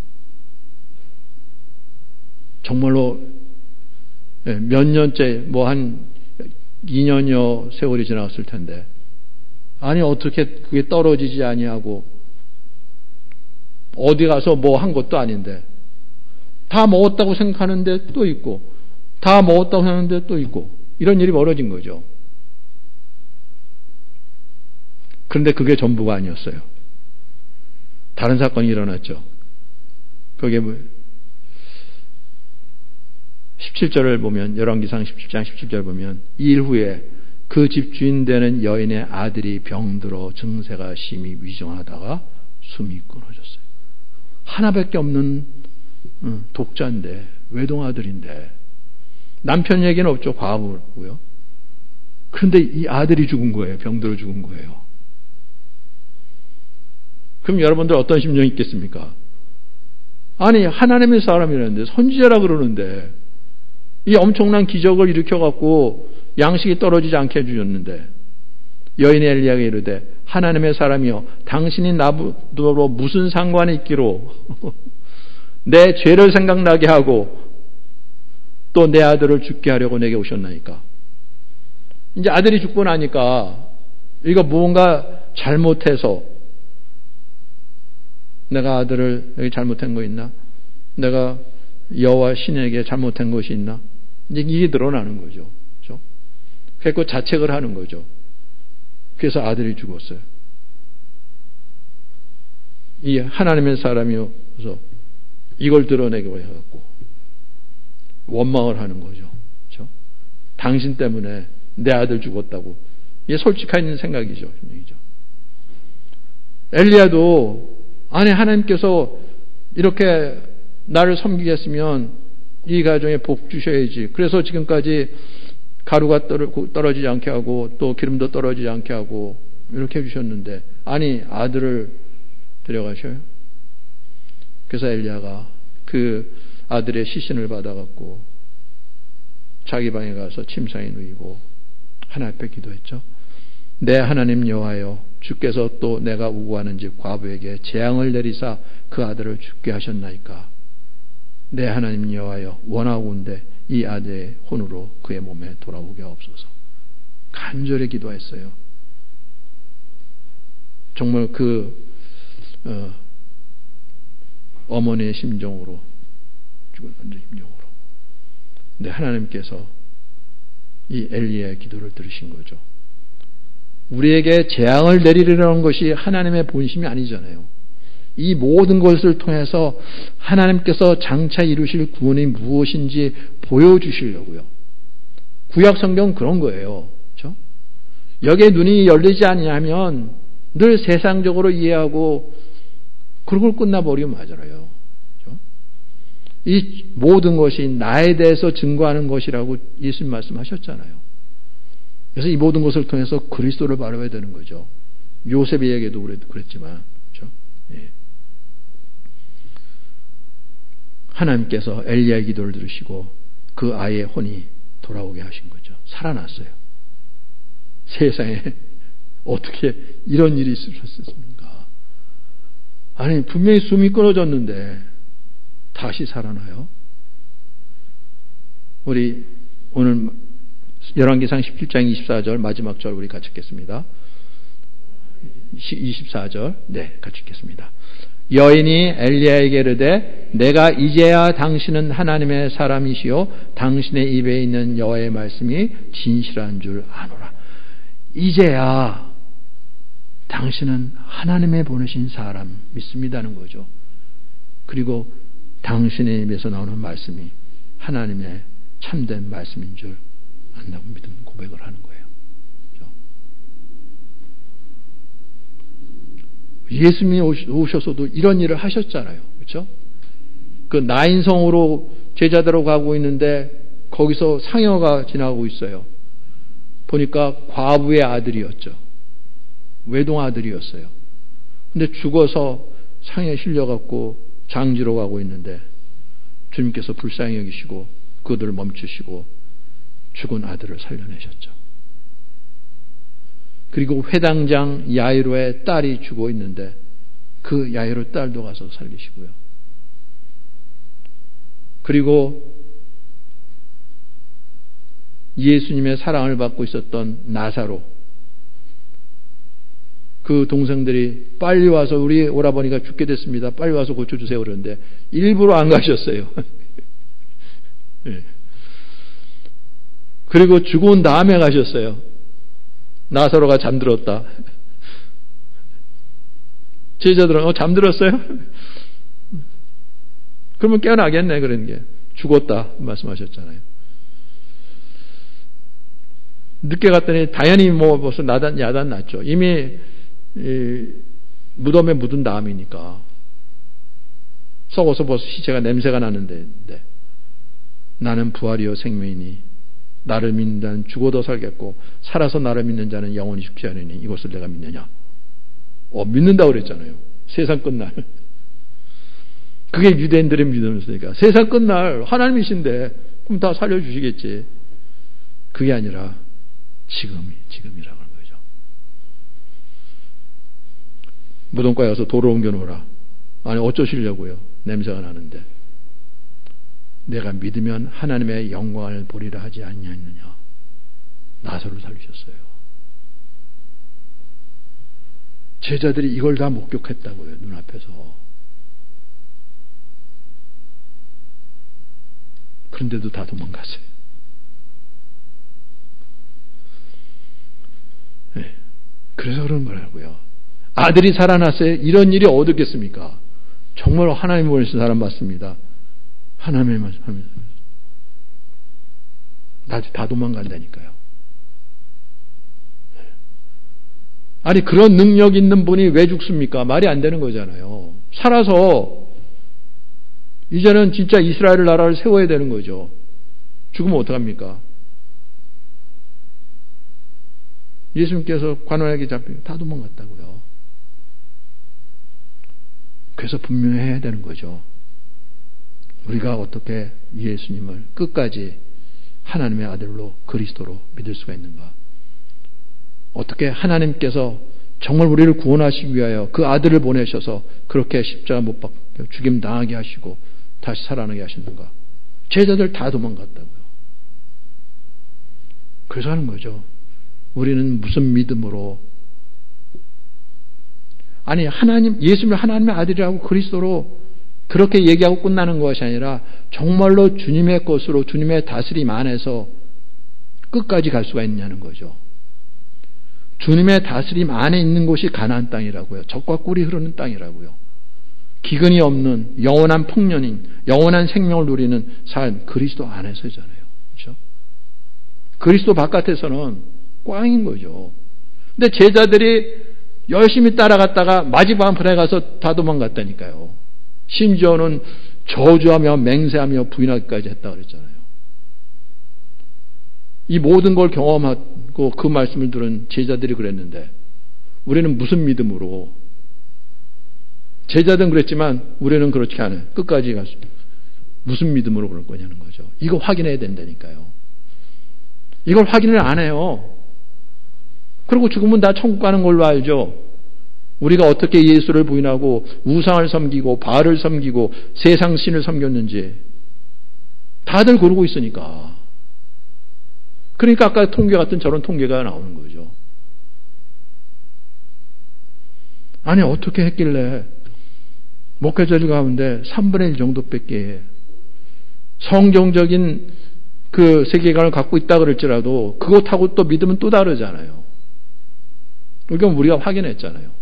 정말로 몇 년째 뭐 한 2년여 세월이 지나갔을 텐데, 아니 어떻게 그게 떨어지지 아니하고 어디 가서 뭐 한 것도 아닌데 다 먹었다고 생각하는데 또 있고 다 먹었다고 생각하는데 또 있고 이런 일이 벌어진 거죠. 그런데 그게 전부가 아니었어요. 다른 사건이 일어났죠. 그게 뭐 17절을 보면, 열왕기상 17장 17절 보면, 이 일 후에 그 집 주인 되는 여인의 아들이 병들어 증세가 심히 위중하다가 숨이 끊어졌어요. 하나밖에 없는 독자인데, 외동아들인데, 남편 얘기는 없죠. 과부고요. 그런데 이 아들이 죽은 거예요. 병들어 죽은 거예요. 그럼 여러분들 어떤 심정이 있겠습니까? 아니, 하나님의 사람이라는데, 선지자라 그러는데, 이 엄청난 기적을 일으켜갖고 양식이 떨어지지 않게 해주셨는데, 여인의 엘리야가 이르되 하나님의 사람이여, 당신이 나로 무슨 상관이 있기로 내 죄를 생각나게 하고 또 내 아들을 죽게 하려고 내게 오셨나이까. 이제 아들이 죽고 나니까 이거 무언가 잘못해서, 내가 아들을 여기 잘못한 거 있나? 내가 여호와 신에게 잘못한 것이 있나? 이제 이게 드러나는 거죠. 그렇죠? 그래서 자책을 하는 거죠. 그래서 아들이 죽었어요. 이 하나님의 사람이어서 이걸 드러내고 해갖고 원망을 하는 거죠. 그렇죠? 당신 때문에 내 아들 죽었다고. 이게 솔직한 생각이죠. 분명이죠. 엘리야도, 아니, 하나님께서 이렇게 나를 섬기겠으면 이 가정에 복 주셔야지. 그래서 지금까지 가루가 떨어지지 않게 하고 또 기름도 떨어지지 않게 하고 이렇게 해주셨는데, 아니, 아들을 데려가셔요? 그래서 엘리야가 그 아들의 시신을 받아갖고 자기 방에 가서 침상에 누이고 하나님 앞에 기도했죠. 내 하나님 여호와여, 주께서 또 내가 우고하는 집 과부에게 재앙을 내리사 그 아들을 죽게 하셨나이까. 내 하나님 여호와여, 원하오건대 이 아들의 혼으로 그의 몸에 돌아오게 하옵소서. 간절히 기도했어요. 정말 그 어머니의 심정으로, 죽은 심정으로. 근데 하나님께서 이 엘리야의 기도를 들으신 거죠. 우리에게 재앙을 내리려는 것이 하나님의 본심이 아니잖아요. 이 모든 것을 통해서 하나님께서 장차 이루실 구원이 무엇인지 보여주시려고요. 구약 성경은 그런 거예요. 그렇죠? 여기에 눈이 열리지 않냐면 늘 세상적으로 이해하고 그걸 끝나버리면 맞아요. 그렇죠? 이 모든 것이 나에 대해서 증거하는 것이라고 예수님 말씀하셨잖아요. 그래서 이 모든 것을 통해서 그리스도를 바라봐야 되는 거죠. 요셉에게도 그랬지만, 그렇죠? 예. 하나님께서 엘리야의 기도를 들으시고 그 아이의 혼이 돌아오게 하신 거죠. 살아났어요. 세상에 어떻게 이런 일이 있을 수 있습니까? 아니, 분명히 숨이 끊어졌는데 다시 살아나요. 우리 오늘 열왕기상 17장 24절 마지막 절 우리 같이 읽겠습니다. 24절 네, 같이 읽겠습니다. 여인이 엘리야에게 이르되 내가 이제야 당신은 하나님의 사람이시요 당신의 입에 있는 여호와의 말씀이 진실한 줄 아노라. 이제야 당신은 하나님의 보내신 사람 믿습니다는 거죠. 그리고 당신의 입에서 나오는 말씀이 하나님의 참된 말씀인 줄 안다고 믿음 고백을 하는 거예요. 그렇죠? 예수님이 오셔서도 이런 일을 하셨잖아요. 그렇죠? 그 나인성으로 제자들하고 가고 있는데 거기서 상여가 지나가고 있어요. 보니까 과부의 아들이었죠. 외동 아들이었어요. 근데 죽어서 상에 실려갖고 장지로 가고 있는데 주님께서 불쌍히 여기시고 그들을 멈추시고 죽은 아들을 살려내셨죠. 그리고 회당장 야이로의 딸이 죽어 있는데 그 야이로 딸도 가서 살리시고요. 그리고 예수님의 사랑을 받고 있었던 나사로, 그 동생들이 빨리 와서 우리 오라버니가 죽게 됐습니다. 빨리 와서 고쳐주세요. 그러는데 일부러 안 가셨어요. 네. 그리고 죽은 다음에 가셨어요. 나사로가 잠들었다. 제자들은 잠들었어요? 그러면 깨어나겠네. 그런 게 죽었다 말씀하셨잖아요. 늦게 갔더니 당연히 벌써 야단 났죠. 이미 무덤에 묻은 다음이니까. 썩어서 벌써 시체가 냄새가 나는데, 나는 부활이요 생명이니 나를 믿는 자는 죽어도 살겠고 살아서 나를 믿는 자는 영원히 죽지 않으니 이것을 내가 믿느냐. 믿는다고 그랬잖아요. 세상 끝날. 그게 유대인들의 믿음이었으니까. 세상 끝날 하나님이신데 그럼 다 살려주시겠지. 그게 아니라 지금이라고 하는 거죠. 무덤가에 가서 돌을 옮겨놓으라. 아니 어쩌시려고요. 냄새가 나는데. 내가 믿으면 하나님의 영광을 보리라 하지 않냐느냐. 나사로를 살리셨어요. 제자들이 이걸 다 목격했다고요. 눈앞에서. 그런데도 다 도망갔어요. 네. 그래서 그런 거라고요. 아들이 살아났어요. 이런 일이 어떻겠습니까? 정말 하나님 보내신 사람 맞습니다. 하나님의 말씀합니다. 다 도망간다니까요. 아니 그런 능력 있는 분이 왜 죽습니까? 말이 안 되는 거잖아요. 살아서 이제는 진짜 이스라엘 나라를 세워야 되는 거죠. 죽으면 어떡합니까? 예수님께서 관원에게 잡히고 다 도망갔다고요. 그래서 분명해야 되는 거죠. 우리가 어떻게 예수님을 끝까지 하나님의 아들로 그리스도로 믿을 수가 있는가? 어떻게 하나님께서 정말 우리를 구원하시기 위하여 그 아들을 보내셔서 그렇게 십자가 못 박혀 죽임 당하게 하시고 다시 살아나게 하셨는가? 제자들 다 도망갔다고요. 그래서 하는 거죠. 우리는 무슨 믿음으로 아니 예수님을 하나님의 아들이라고 그리스도로 그렇게 얘기하고 끝나는 것이 아니라 정말로 주님의 것으로 주님의 다스림 안에서 끝까지 갈 수가 있냐는 거죠. 주님의 다스림 안에 있는 곳이 가나안 땅이라고요. 젖과 꿀이 흐르는 땅이라고요. 기근이 없는 영원한 풍년인 영원한 생명을 누리는 삶 그리스도 안에서잖아요. 그렇죠? 그리스도 바깥에서는 꽝인 거죠. 근데 제자들이 열심히 따라갔다가 마지막 편에 가서 다 도망갔다니까요. 심지어는 저주하며 맹세하며 부인하기까지 했다 그랬잖아요. 이 모든 걸 경험하고 그 말씀을 들은 제자들이 그랬는데 우리는 무슨 믿음으로 제자들은 그랬지만 우리는 그렇지 않아요. 끝까지 가서 무슨 믿음으로 그럴 거냐는 거죠. 이거 확인해야 된다니까요. 이걸 확인을 안 해요. 그리고 죽으면 다 천국 가는 걸로 알죠. 우리가 어떻게 예수를 부인하고 우상을 섬기고 바알을 섬기고 세상 신을 섬겼는지 다들 그러고 있으니까. 그러니까 아까 통계 같은 저런 통계가 나오는 거죠. 아니 어떻게 했길래 목회자들 가운데 3분의 1 정도밖에 성경적인 그 세계관을 갖고 있다 그럴지라도 그것하고 또 믿음은 또 다르잖아요. 그러니까 우리가 확인했잖아요.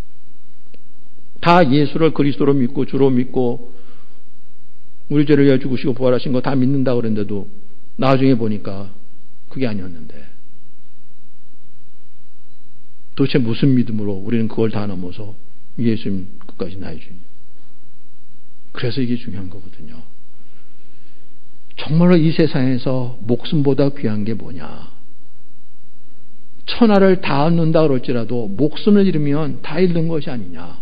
다 예수를 그리스도로 믿고 주로 믿고 우리 죄를 위하여 죽으시고 부활하신 거 다 믿는다 그랬는데도 나중에 보니까 그게 아니었는데 도대체 무슨 믿음으로 우리는 그걸 다 넘어서 예수님 끝까지 나의 주님. 그래서 이게 중요한 거거든요. 정말로 이 세상에서 목숨보다 귀한 게 뭐냐? 천하를 다 얻는다 그럴지라도 목숨을 잃으면 다 잃는 것이 아니냐?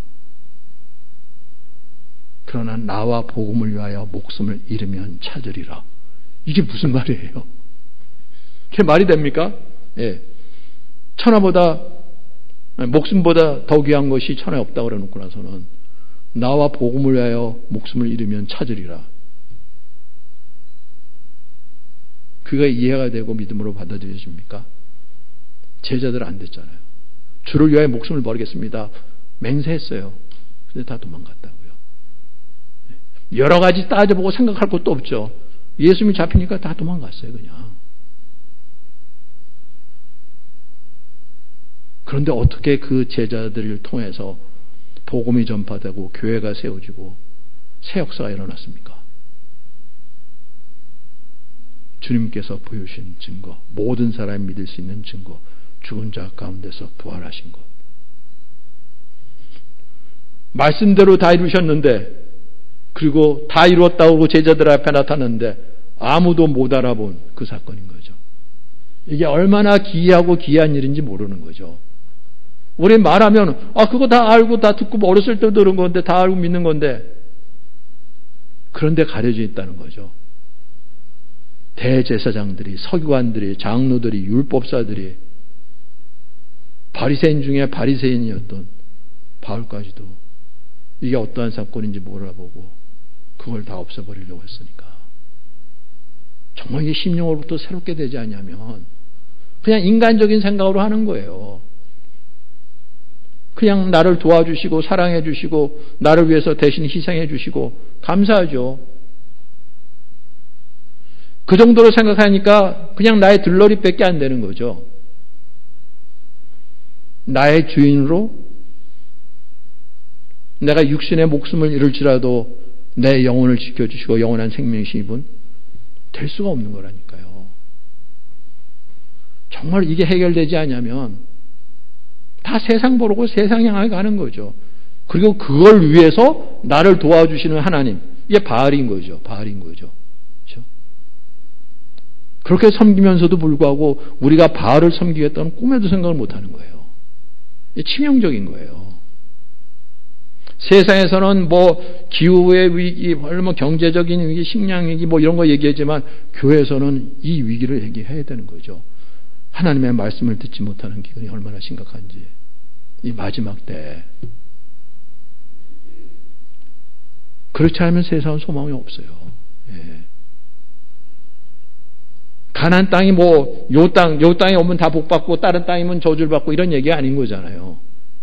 그러나 나와 복음을 위하여 목숨을 잃으면 찾으리라. 이게 무슨 말이에요? 그게 말이 됩니까? 예. 천하보다 목숨보다 더 귀한 것이 천하에 없다고 그래놓고 나서는 나와 복음을 위하여 목숨을 잃으면 찾으리라. 그가 이해가 되고 믿음으로 받아들여집니까? 제자들 안 됐잖아요. 주를 위하여 목숨을 버리겠습니다. 맹세했어요. 근데 다 도망갔다고요. 여러 가지 따져보고 생각할 것도 없죠. 예수님이 잡히니까 다 도망갔어요. 그냥. 그런데 어떻게 그 제자들을 통해서 복음이 전파되고 교회가 세워지고 새 역사가 일어났습니까? 주님께서 보여주신 증거, 모든 사람이 믿을 수 있는 증거, 죽은 자 가운데서 부활하신 것. 말씀대로 다 이루셨는데, 그리고 다 이루었다고 제자들 앞에 나타났는데 아무도 못 알아본 그 사건인 거죠. 이게 얼마나 기이하고 기이한 일인지 모르는 거죠. 우리 말하면 그거 다 알고 다 듣고 어렸을 때도 그런 건데 다 알고 믿는 건데, 그런데 가려져 있다는 거죠. 대제사장들이, 서기관들이, 장로들이, 율법사들이, 바리새인 중에 바리새인이었던 바울까지도 이게 어떠한 사건인지 몰라보고 그걸 다 없애버리려고 했으니까. 정말 이게 심령으로부터 새롭게 되지 않냐면 그냥 인간적인 생각으로 하는 거예요. 그냥 나를 도와주시고 사랑해 주시고 나를 위해서 대신 희생해 주시고 감사하죠. 그 정도로 생각하니까 그냥 나의 들러리밖에 안 되는 거죠. 나의 주인으로 내가 육신의 목숨을 잃을지라도 내 영혼을 지켜주시고 영원한 생명이신 분 될 수가 없는 거라니까요. 정말 이게 해결되지 않으면 다 세상 보고 세상 향하게 가는 거죠. 그리고 그걸 위해서 나를 도와주시는 하나님, 이게 바알인 거죠. 바알인 거죠. 그렇죠? 그렇게 섬기면서도 불구하고 우리가 바알을 섬기겠다는 꿈에도 생각을 못하는 거예요. 이게 치명적인 거예요. 세상에서는 뭐 기후의 위기, 뭐 경제적인 위기, 식량 위기 뭐 이런 거 얘기하지만 교회에서는 이 위기를 얘기해야 되는 거죠. 하나님의 말씀을 듣지 못하는 기근이 얼마나 심각한지. 이 마지막 때. 그렇지 않으면 세상은 소망이 없어요. 예. 가나안 땅이 뭐 요 땅에 오면 다 복받고 다른 땅이면 저주를 받고 이런 얘기가 아닌 거잖아요.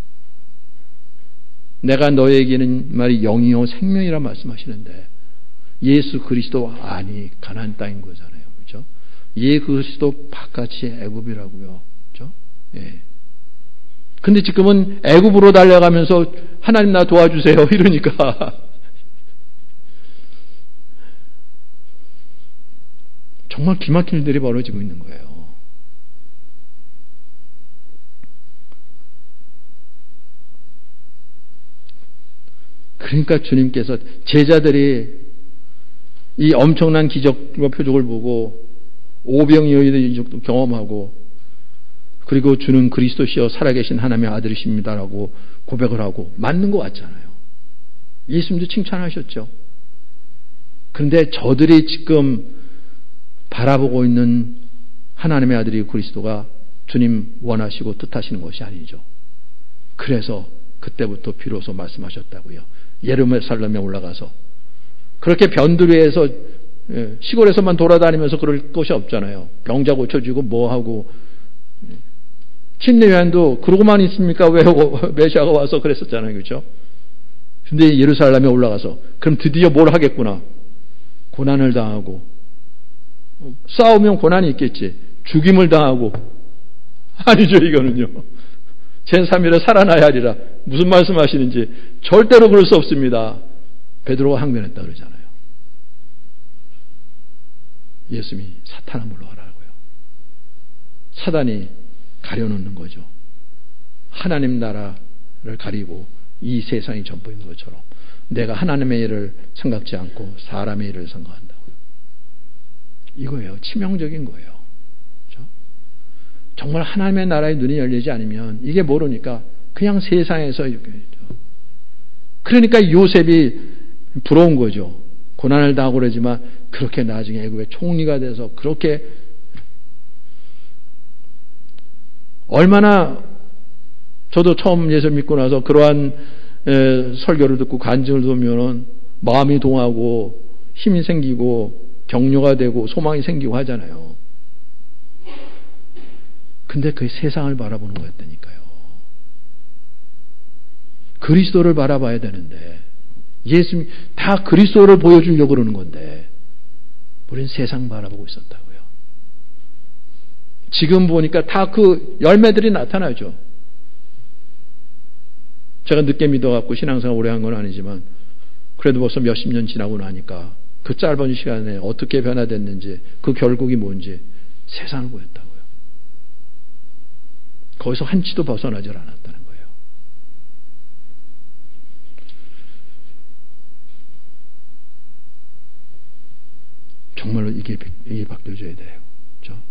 내가 너에게는 말이 영이요 생명이라 말씀하시는데 예수 그리스도 안이 가나안 땅인 거잖아요. 그렇죠? 예 그리스도 바깥이 애굽이라고요. 그렇죠? 예. 근데 지금은 애굽으로 달려가면서 하나님 나 도와주세요 이러니까 정말 기막힌 일들이 벌어지고 있는 거예요. 그러니까 주님께서 제자들이 이 엄청난 기적과 표적을 보고 오병이어의 이적도 경험하고 그리고 주는 그리스도시여 살아계신 하나님의 아들이십니다라고 고백을 하고 맞는 것 같잖아요. 예수님도 칭찬하셨죠. 그런데 저들이 지금 바라보고 있는 하나님의 아들이 그리스도가 주님 원하시고 뜻하시는 것이 아니죠. 그래서 그때부터 비로소 말씀하셨다고요. 예루살렘에 올라가서 그렇게 변두리에서 시골에서만 돌아다니면서 그럴 것이 없잖아요. 병자 고쳐주고 뭐하고 침례요한도 그러고만 있습니까? 왜 메시아가 와서 그랬었잖아요. 그렇죠? 근데 예루살렘에 올라가서 그럼 드디어 뭘 하겠구나. 고난을 당하고 싸우면 고난이 있겠지. 죽임을 당하고 아니죠. 이거는요. 제3일에 살아나야 하리라. 무슨 말씀하시는지 절대로 그럴 수 없습니다. 베드로가 항변했다 그러잖아요. 예수님이 사탄아 물러가라고요. 사단이 가려놓는 거죠. 하나님 나라를 가리고 이 세상이 전부인 것처럼 내가 하나님의 일을 생각지 않고 사람의 일을 생각한다고요. 이거예요. 치명적인 거예요. 그렇죠? 정말 하나님의 나라의 눈이 열리지 않으면 이게 모르니까 그냥 세상에서 이렇게 되죠. 그러니까 요셉이 부러운 거죠. 고난을 당하고 그러지만 그렇게 나중에 애굽의 총리가 돼서 그렇게 얼마나 저도 처음 예수를 믿고 나서 그러한 설교를 듣고 간증을 들으면 마음이 동하고 힘이 생기고 격려가 되고 소망이 생기고 하잖아요. 근데 그 세상을 바라보는 거였다니까요. 그리스도를 바라봐야 되는데 예수님 다 그리스도를 보여주려고 그러는 건데 우리는 세상 바라보고 있었다고요. 지금 보니까 다 그 열매들이 나타나죠. 제가 늦게 믿어갖고 신앙생활 오래 한 건 아니지만 그래도 벌써 몇십 년 지나고 나니까 그 짧은 시간에 어떻게 변화됐는지, 그 결국이 뭔지 세상을 보였다고요. 거기서 한치도 벗어나질 않았다는 거예요. 정말로 이게 바뀌어져야 돼요. 그렇죠?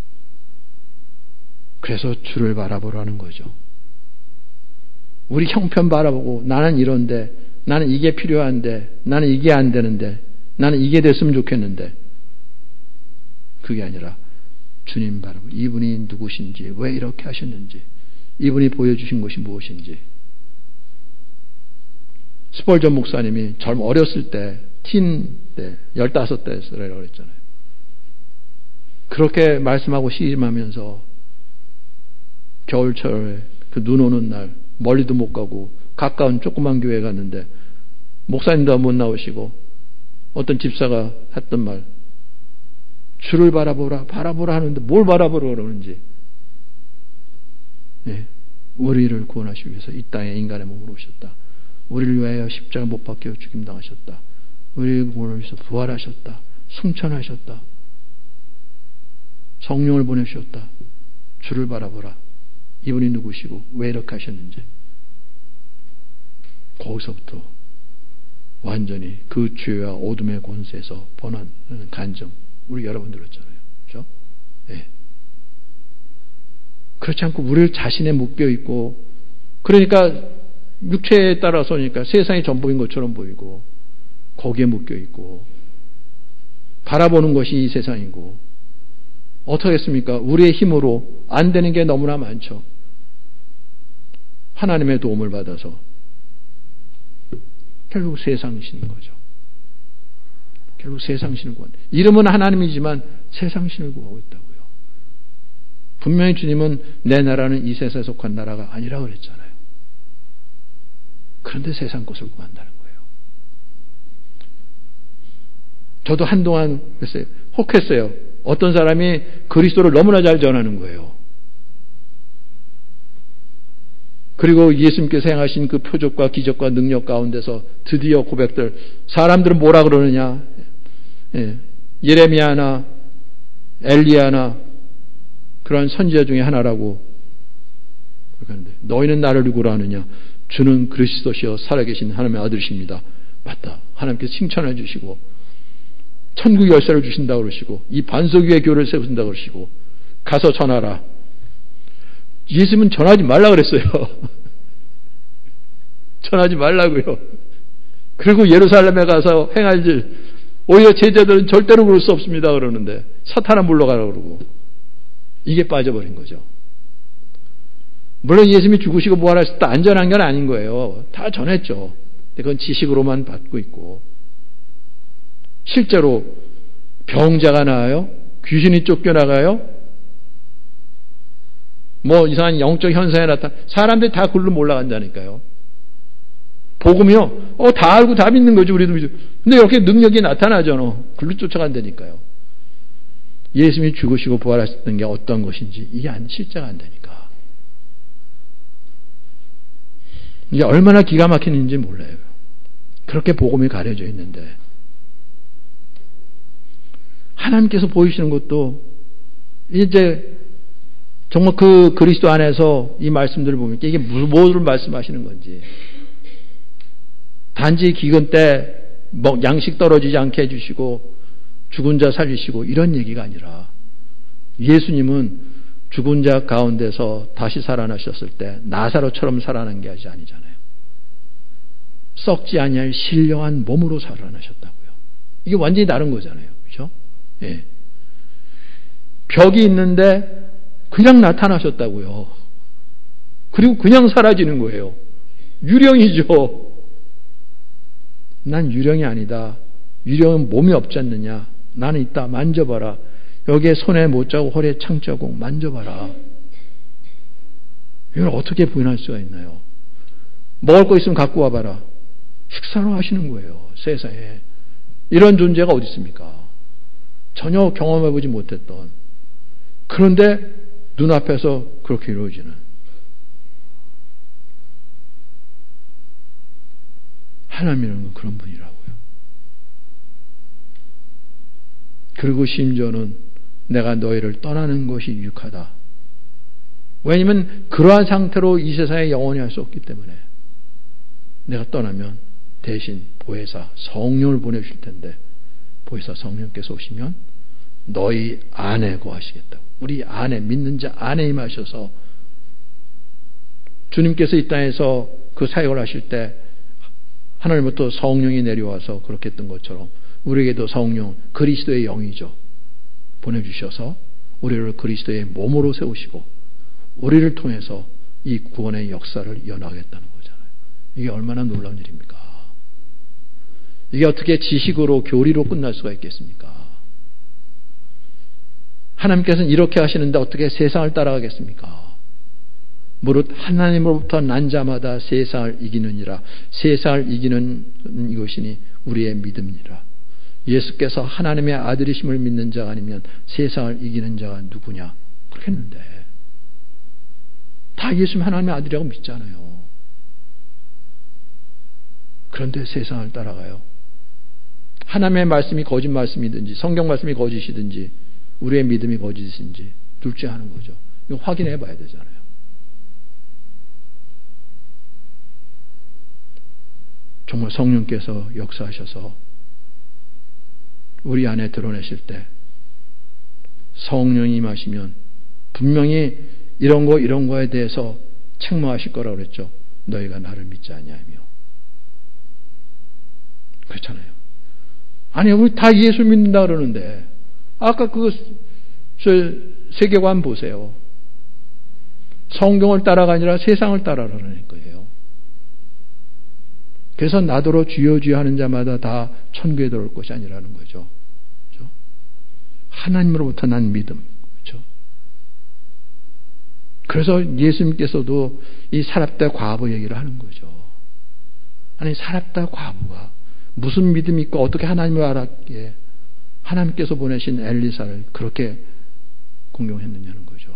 그래서 주를 바라보라는 거죠. 우리 형편 바라보고 나는 이런데, 나는 이게 필요한데, 나는 이게 안 되는데, 나는 이게 됐으면 좋겠는데, 그게 아니라 주님 바라보고 이분이 누구신지, 왜 이렇게 하셨는지, 이분이 보여주신 것이 무엇인지. 스펄전 목사님이 어렸을 때, 틴 때, 15대라고 그랬잖아요. 그렇게 말씀하고 시임하면서 겨울철에 그 눈 오는 날 멀리도 못 가고 가까운 조그만 교회에 갔는데 목사님도 못 나오시고 어떤 집사가 했던 말, 주를 바라보라 하는데 뭘 바라보라 그러는지. 네. 우리를 구원하시기 위해서 이 땅에 인간의 몸으로 오셨다. 우리를 위하여 십자가 못 박혀 죽임당하셨다. 우리를 구원하기 위해서 부활하셨다. 승천하셨다. 성령을 보내주셨다. 주를 바라보라. 이분이 누구시고 왜 이렇게 하셨는지. 거기서부터 완전히 그 죄와 어둠의 권세에서 번한 간증, 우리 여러분 들었잖아요. 그렇죠? 네. 그렇지 않고 우리를 자신에 묶여 있고, 그러니까 육체에 따라서니까 세상이 전부인 것처럼 보이고, 거기에 묶여 있고, 바라보는 것이 이 세상이고, 어떻게 했습니까? 우리의 힘으로 안 되는 게 너무나 많죠. 하나님의 도움을 받아서 결국 세상신인 거죠. 결국 세상신을 구한. 이름은 하나님이지만 세상신을 구하고 있다고요. 분명히 주님은 내 나라는 이 세상에 속한 나라가 아니라고 그랬잖아요. 그런데 세상 것을 구한다는 거예요. 저도 한동안 그랬어요. 혹했어요. 어떤 사람이 그리스도를 너무나 잘 전하는 거예요. 그리고 예수님께서 행하신 그 표적과 기적과 능력 가운데서 드디어 고백들, 사람들은 뭐라 그러느냐? 예레미야나 엘리야나 그런 선지자 중에 하나라고 그러는데, 너희는 나를 누구로 아느냐? 주는 그리스도시여 살아계신 하나님의 아들이십니다. 맞다. 하나님께서 칭찬해 주시고 천국 열쇠를 주신다고 그러시고 이 반석 위에 교회를 세우신다고 그러시고 가서 전하라. 예수님은 전하지 말라 그랬어요. 전하지 말라고요. 그리고 예루살렘에 가서 행할 일, 오히려 제자들은 절대로 그럴 수 없습니다 그러는데 사탄아 물러가라 그러고, 이게 빠져버린 거죠. 물론 예수님이 죽으시고 부활하실 때 안전한 건 아닌 거예요. 다 전했죠. 근데 그건 지식으로만 받고 있고, 실제로 병자가 나아요? 귀신이 쫓겨나가요? 뭐 이상한 영적 현상이 나타나, 사람들이 다 글로 올라간다니까요. 복음이요? 다 알고 다 믿는 거죠. 우리도 믿어. 근데 이렇게 능력이 나타나잖아. 글로 쫓아간다니까요. 예수님이 죽으시고 부활하셨던 게 어떤 것인지 이게 실제가 안 되니까. 이제 얼마나 기가 막히는지 몰라요. 그렇게 복음이 가려져 있는데 하나님께서 보이시는 것도 이제 정말 그 그리스도 안에서 이 말씀들을 보면 이게 무엇을 말씀하시는 건지, 단지 기근 때 뭐 양식 떨어지지 않게 해주시고 죽은 자 살리시고 이런 얘기가 아니라, 예수님은 죽은 자 가운데서 다시 살아나셨을 때 나사로처럼 살아난 게 아니잖아요. 썩지 아니할 신령한 몸으로 살아나셨다고요. 이게 완전히 다른 거잖아요. 그렇죠? 예. 벽이 있는데 그냥 나타나셨다고요. 그리고 그냥 사라지는 거예요. 유령이죠. 난 유령이 아니다. 유령은 몸이 없지 않느냐. 나는 있다. 만져봐라. 여기에 손에 못자국, 허리에 창자국 만져봐라. 이걸 어떻게 부인할 수가 있나요? 먹을 거 있으면 갖고 와봐라. 식사로 하시는 거예요. 세상에. 이런 존재가 어디 있습니까? 전혀 경험해보지 못했던. 그런데 눈앞에서 그렇게 이루어지는. 하나님이라는 건 그런 분이라고요. 그리고 심지어는 내가 너희를 떠나는 것이 유익하다. 왜냐하면 그러한 상태로 이 세상에 영원히 할 수 없기 때문에 내가 떠나면 대신 보혜사 성령을 보내주실 텐데 보혜사 성령께서 오시면 너희 안에 거하시겠다고. 우리 안에 믿는 자 안에 임하셔서 주님께서 이 땅에서 그 사역을 하실 때 하나님부터 성령이 내려와서 그렇게 했던 것처럼 우리에게도 성령 그리스도의 영이죠. 보내주셔서 우리를 그리스도의 몸으로 세우시고 우리를 통해서 이 구원의 역사를 이어나가겠다는 거잖아요. 이게 얼마나 놀라운 일입니까? 이게 어떻게 지식으로 교리로 끝날 수가 있겠습니까? 하나님께서는 이렇게 하시는데 어떻게 세상을 따라가겠습니까? 무릇 하나님으로부터 난 자마다 세상을 이기느니라. 세상을 이기는 이것이니 우리의 믿음이니라. 예수께서 하나님의 아들이심을 믿는 자가 아니면 세상을 이기는 자가 누구냐? 그렇게 했는데 다 예수님 하나님의 아들이라고 믿잖아요. 그런데 세상을 따라가요. 하나님의 말씀이 거짓 말씀이든지 성경 말씀이 거짓이든지 우리의 믿음이 거짓인지 둘째 하는 거죠. 이거 확인해 봐야 되잖아요. 정말 성령께서 역사하셔서 우리 안에 드러내실 때 성령이 임하시면 분명히 이런 거에 대해서 책망하실 거라고 그랬죠. 너희가 나를 믿지 아니하며. 그렇잖아요. 아니 우리 다 예수 믿는다 그러는데 아까 그 세계관 보세요. 성경을 따라가 아니라 세상을 따라가라는 거예요. 그래서 나더러 주여 주여 하는 자마다 다 천국에 들어올 것이 아니라는 거죠. 그렇죠? 하나님으로부터 난 믿음. 그렇죠? 그래서 예수님께서도 이 사랍다 과부 얘기를 하는 거죠. 아니 사랍다 과부가 무슨 믿음이 있고 어떻게 하나님을 알았기에 하나님께서 보내신 엘리사를 그렇게 공경했느냐는 거죠.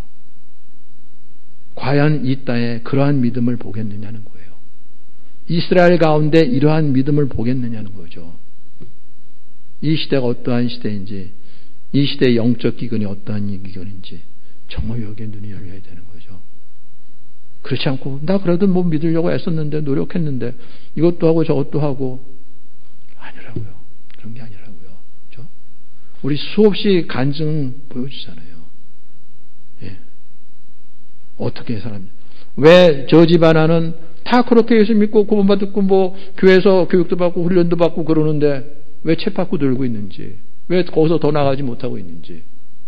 과연 이 땅에 그러한 믿음을 보겠느냐는 거예요. 이스라엘 가운데 이러한 믿음을 보겠느냐는 거죠. 이 시대가 어떠한 시대인지 이 시대의 영적 기근이 어떠한 기근인지 정말 여기에 눈이 열려야 되는 거죠. 그렇지 않고 나 그래도 뭐 믿으려고 애썼는데 노력했는데 이것도 하고 저것도 하고 아니라고요. 그런 게 아니라고요. 그렇죠? 우리 수없이 간증 보여주잖아요. 예. 어떻게 사람 왜 저 집안은 다 그렇게 예수 믿고 구원받고 뭐 교회에서 교육도 받고 훈련도 받고 그러는데 왜 책 받고 들고 있는지 왜 거기서 더 나가지 못하고 있는지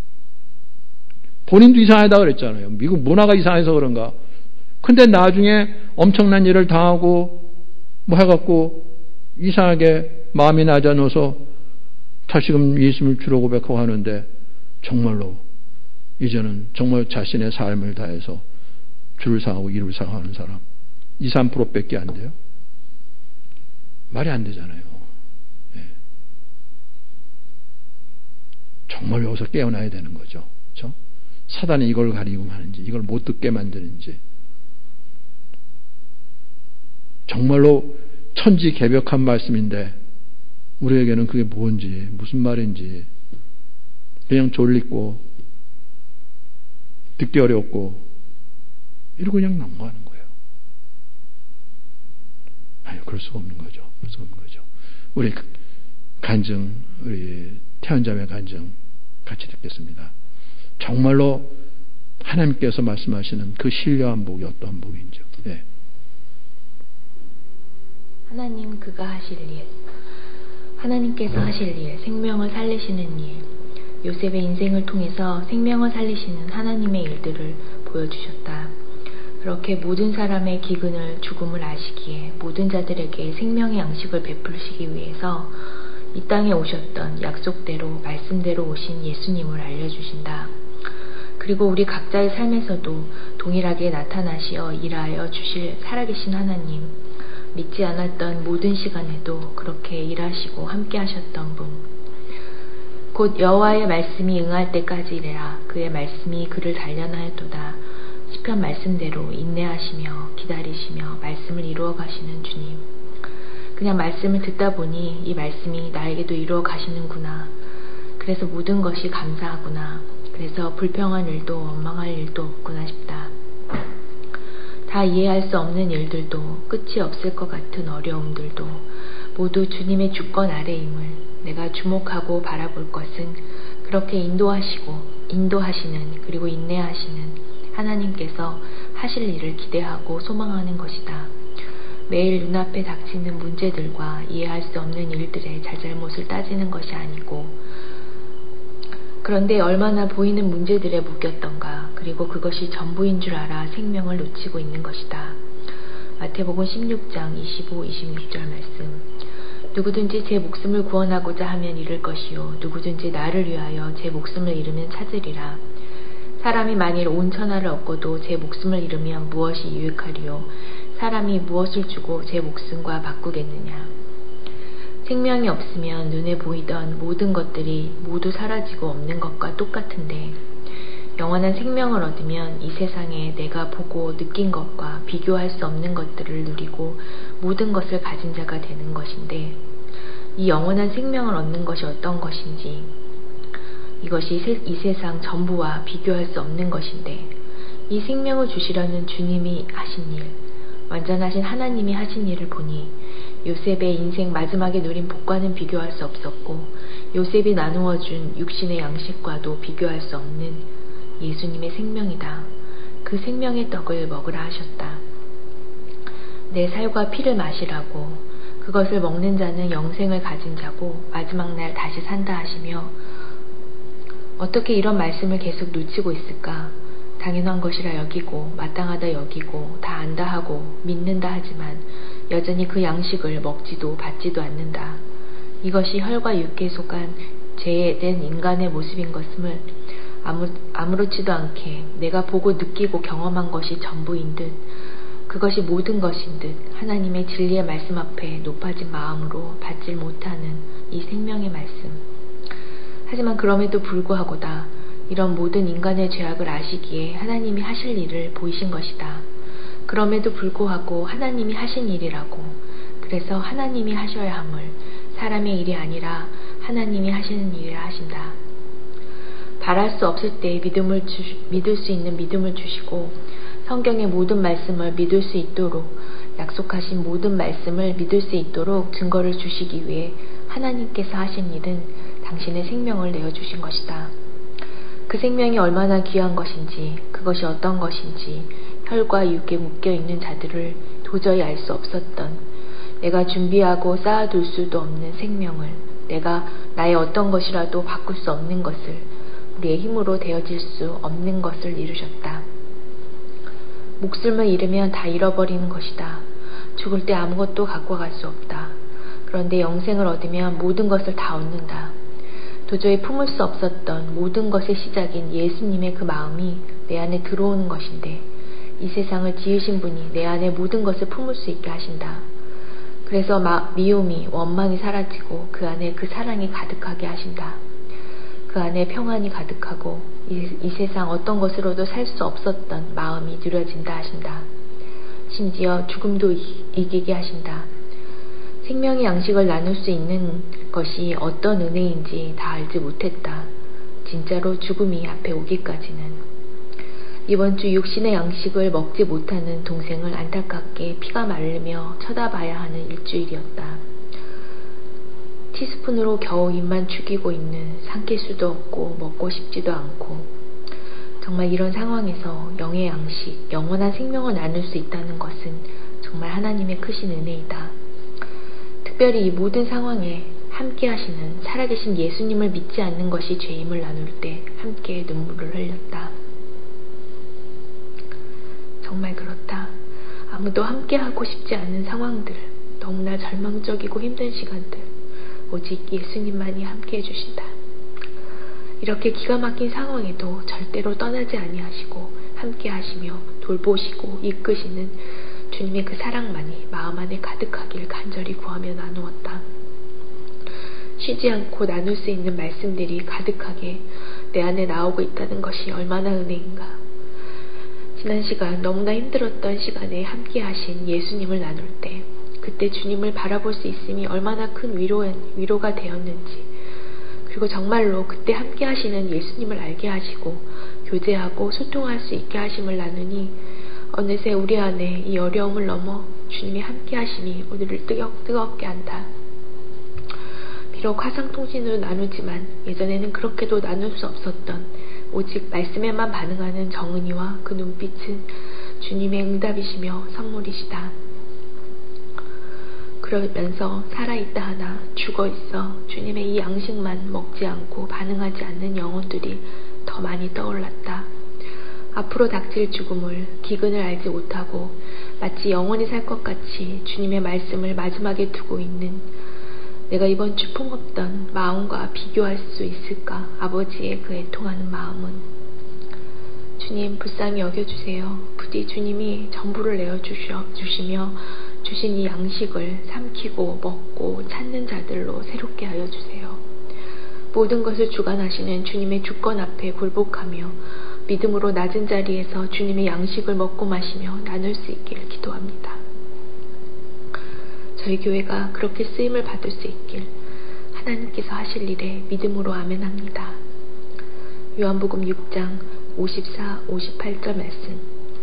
본인도 이상하다 그랬잖아요. 미국 문화가 이상해서 그런가. 근데 나중에 엄청난 일을 당하고 뭐 해갖고 이상하게 마음이 낮아져서 다시금 예수님을 주로 고백하고 하는데 정말로 이제는 정말 자신의 삶을 다해서 주를 사랑하고 이를 사랑하는 사람 2~3%밖에 안 돼요. 말이 안 되잖아요. 예. 정말 여기서 깨어나야 되는 거죠. 그렇죠? 사단이 이걸 가리고 하는지 이걸 못 듣게 만드는지 정말로 천지개벽한 말씀인데 우리에게는 그게 뭔지 무슨 말인지 그냥 졸리고 듣기 어렵고 이러고 그냥 넘어가는 거예요. 아니 그럴 수가 없는 거죠. 그럴 수가 없는 거죠. 우리 간증 우리 태연자매 간증 같이 듣겠습니다. 정말로 하나님께서 말씀하시는 그 신령한 복이 어떤 복인지요. 네. 하나님 그가 하실 일, 하나님께서 하실 일, 생명을 살리시는 일, 요셉의 인생을 통해서 생명을 살리시는 하나님의 일들을 보여주셨다. 그렇게 모든 사람의 기근을 죽음을 아시기에 모든 자들에게 생명의 양식을 베푸시기 위해서 이 땅에 오셨던 약속대로 말씀대로 오신 예수님을 알려주신다. 그리고 우리 각자의 삶에서도 동일하게 나타나시어 일하여 주실 살아계신 하나님, 믿지 않았던 모든 시간에도 그렇게 일하시고 함께 하셨던 분, 곧 여호와의 말씀이 응할 때까지라 그의 말씀이 그를 단련하였도다. 시편 말씀대로 인내하시며 기다리시며 말씀을 이루어 가시는 주님, 그냥 말씀을 듣다 보니 이 말씀이 나에게도 이루어 가시는구나. 그래서 모든 것이 감사하구나. 그래서 불평한 일도 원망할 일도 없구나 싶다. 다 이해할 수 없는 일들도 끝이 없을 것 같은 어려움들도 모두 주님의 주권 아래임을 내가 주목하고 바라볼 것은 그렇게 인도하시는 그리고 인내하시는 하나님께서 하실 일을 기대하고 소망하는 것이다. 매일 눈앞에 닥치는 문제들과 이해할 수 없는 일들의 잘잘못을 따지는 것이 아니고 그런데 얼마나 보이는 문제들에 묶였던가 그리고 그것이 전부인 줄 알아 생명을 놓치고 있는 것이다. 마태복음 16장 25, 26절 말씀 누구든지 제 목숨을 구원하고자 하면 잃을 것이요 누구든지 나를 위하여 제 목숨을 잃으면 찾으리라. 사람이 만일 온 천하를 얻고도 제 목숨을 잃으면 무엇이 유익하리요 사람이 무엇을 주고 제 목숨과 바꾸겠느냐. 생명이 없으면 눈에 보이던 모든 것들이 모두 사라지고 없는 것과 똑같은데 영원한 생명을 얻으면 이 세상에 내가 보고 느낀 것과 비교할 수 없는 것들을 누리고 모든 것을 가진 자가 되는 것인데 이 영원한 생명을 얻는 것이 어떤 것인지 이것이 이 세상 전부와 비교할 수 없는 것인데 이 생명을 주시려는 주님이 하신 일, 완전하신 하나님이 하신 일을 보니 요셉의 인생 마지막에 누린 복과는 비교할 수 없었고 요셉이 나누어준 육신의 양식과도 비교할 수 없는 예수님의 생명이다. 그 생명의 떡을 먹으라 하셨다. 내 살과 피를 마시라고 그것을 먹는 자는 영생을 가진 자고 마지막 날 다시 산다 하시며 어떻게 이런 말씀을 계속 놓치고 있을까? 당연한 것이라 여기고 마땅하다 여기고 다 안다 하고 믿는다 하지만 여전히 그 양식을 먹지도 받지도 않는다. 이것이 혈과 육에 속한 죄된 인간의 모습인 것임을 아무렇지도 않게 내가 보고 느끼고 경험한 것이 전부인 듯 그것이 모든 것인 듯 하나님의 진리의 말씀 앞에 높아진 마음으로 받질 못하는 이 생명의 말씀. 하지만 그럼에도 불구하고다 이런 모든 인간의 죄악을 아시기에 하나님이 하실 일을 보이신 것이다. 그럼에도 불구하고 하나님이 하신 일이라고 그래서 하나님이 하셔야 함을 사람의 일이 아니라 하나님이 하시는 일이라 하신다. 바랄 수 없을 때 믿을 수 있는 믿음을 주시고 성경의 모든 말씀을 믿을 수 있도록 약속하신 모든 말씀을 믿을 수 있도록 증거를 주시기 위해 하나님께서 하신 일은 당신의 생명을 내어주신 것이다. 그 생명이 얼마나 귀한 것인지 그것이 어떤 것인지 혈과 육에 묶여있는 자들을 도저히 알 수 없었던 내가 준비하고 쌓아둘 수도 없는 생명을 내가 나의 어떤 것이라도 바꿀 수 없는 것을 우리의 힘으로 되어질 수 없는 것을 이루셨다. 목숨을 잃으면 다 잃어버리는 것이다. 죽을 때 아무것도 갖고 갈 수 없다. 그런데 영생을 얻으면 모든 것을 다 얻는다. 도저히 품을 수 없었던 모든 것의 시작인 예수님의 그 마음이 내 안에 들어오는 것인데 이 세상을 지으신 분이 내 안에 모든 것을 품을 수 있게 하신다. 그래서 미움이 원망이 사라지고 그 안에 그 사랑이 가득하게 하신다. 그 안에 평안이 가득하고 이 세상 어떤 것으로도 살 수 없었던 마음이 누려진다 하신다. 심지어 죽음도 이기게 하신다. 생명의 양식을 나눌 수 있는 것이 어떤 은혜인지 다 알지 못했다. 진짜로 죽음이 앞에 오기까지는. 이번 주 육신의 양식을 먹지 못하는 동생을 안타깝게 피가 마르며 쳐다봐야 하는 일주일이었다. 티스푼으로 겨우 입만 죽이고 있는 삼킬 수도 없고 먹고 싶지도 않고 정말 이런 상황에서 영의 양식, 영원한 생명을 나눌 수 있다는 것은 정말 하나님의 크신 은혜이다. 특별히 이 모든 상황에 함께 하시는 살아계신 예수님을 믿지 않는 것이 죄임을 나눌 때 함께 눈물을 흘렸다. 정말 그렇다. 아무도 함께하고 싶지 않은 상황들, 너무나 절망적이고 힘든 시간들, 오직 예수님만이 함께해 주신다. 이렇게 기가 막힌 상황에도 절대로 떠나지 아니하시고 함께하시며 돌보시고 이끄시는 주님의 그 사랑만이 마음 안에 가득하길 간절히 구하며 나누었다. 쉬지 않고 나눌 수 있는 말씀들이 가득하게 내 안에 나오고 있다는 것이 얼마나 은혜인가. 지난 시간 너무나 힘들었던 시간에 함께 하신 예수님을 나눌 때 그때 주님을 바라볼 수 있음이 얼마나 큰 위로가 되었는지 그리고 정말로 그때 함께 하시는 예수님을 알게 하시고 교제하고 소통할 수 있게 하심을 나누니 어느새 우리 안에 이 어려움을 넘어 주님이 함께 하심이 우리를 뜨겁게 한다. 비록 화상통신으로 나누지만 예전에는 그렇게도 나눌 수 없었던 오직 말씀에만 반응하는 정은이와 그 눈빛은 주님의 응답이시며 선물이시다. 그러면서 살아있다 하나 죽어있어 주님의 이 양식만 먹지 않고 반응하지 않는 영혼들이 더 많이 떠올랐다. 앞으로 닥칠 죽음을 기근을 알지 못하고 마치 영원히 살 것 같이 주님의 말씀을 마지막에 두고 있는 내가 이번 주 품었던 마음과 비교할 수 있을까? 아버지의 그 애통하는 마음은 주님 불쌍히 여겨주세요. 부디 주님이 전부를 내어주시며 주신 이 양식을 삼키고 먹고 찾는 자들로 새롭게 하여 주세요. 모든 것을 주관하시는 주님의 주권 앞에 굴복하며 믿음으로 낮은 자리에서 주님의 양식을 먹고 마시며 나눌 수 있기를 기도합니다. 저희 교회가 그렇게 쓰임을 받을 수 있길 하나님께서 하실 일에 믿음으로 아멘합니다. 요한복음 6장 54, 58절 말씀.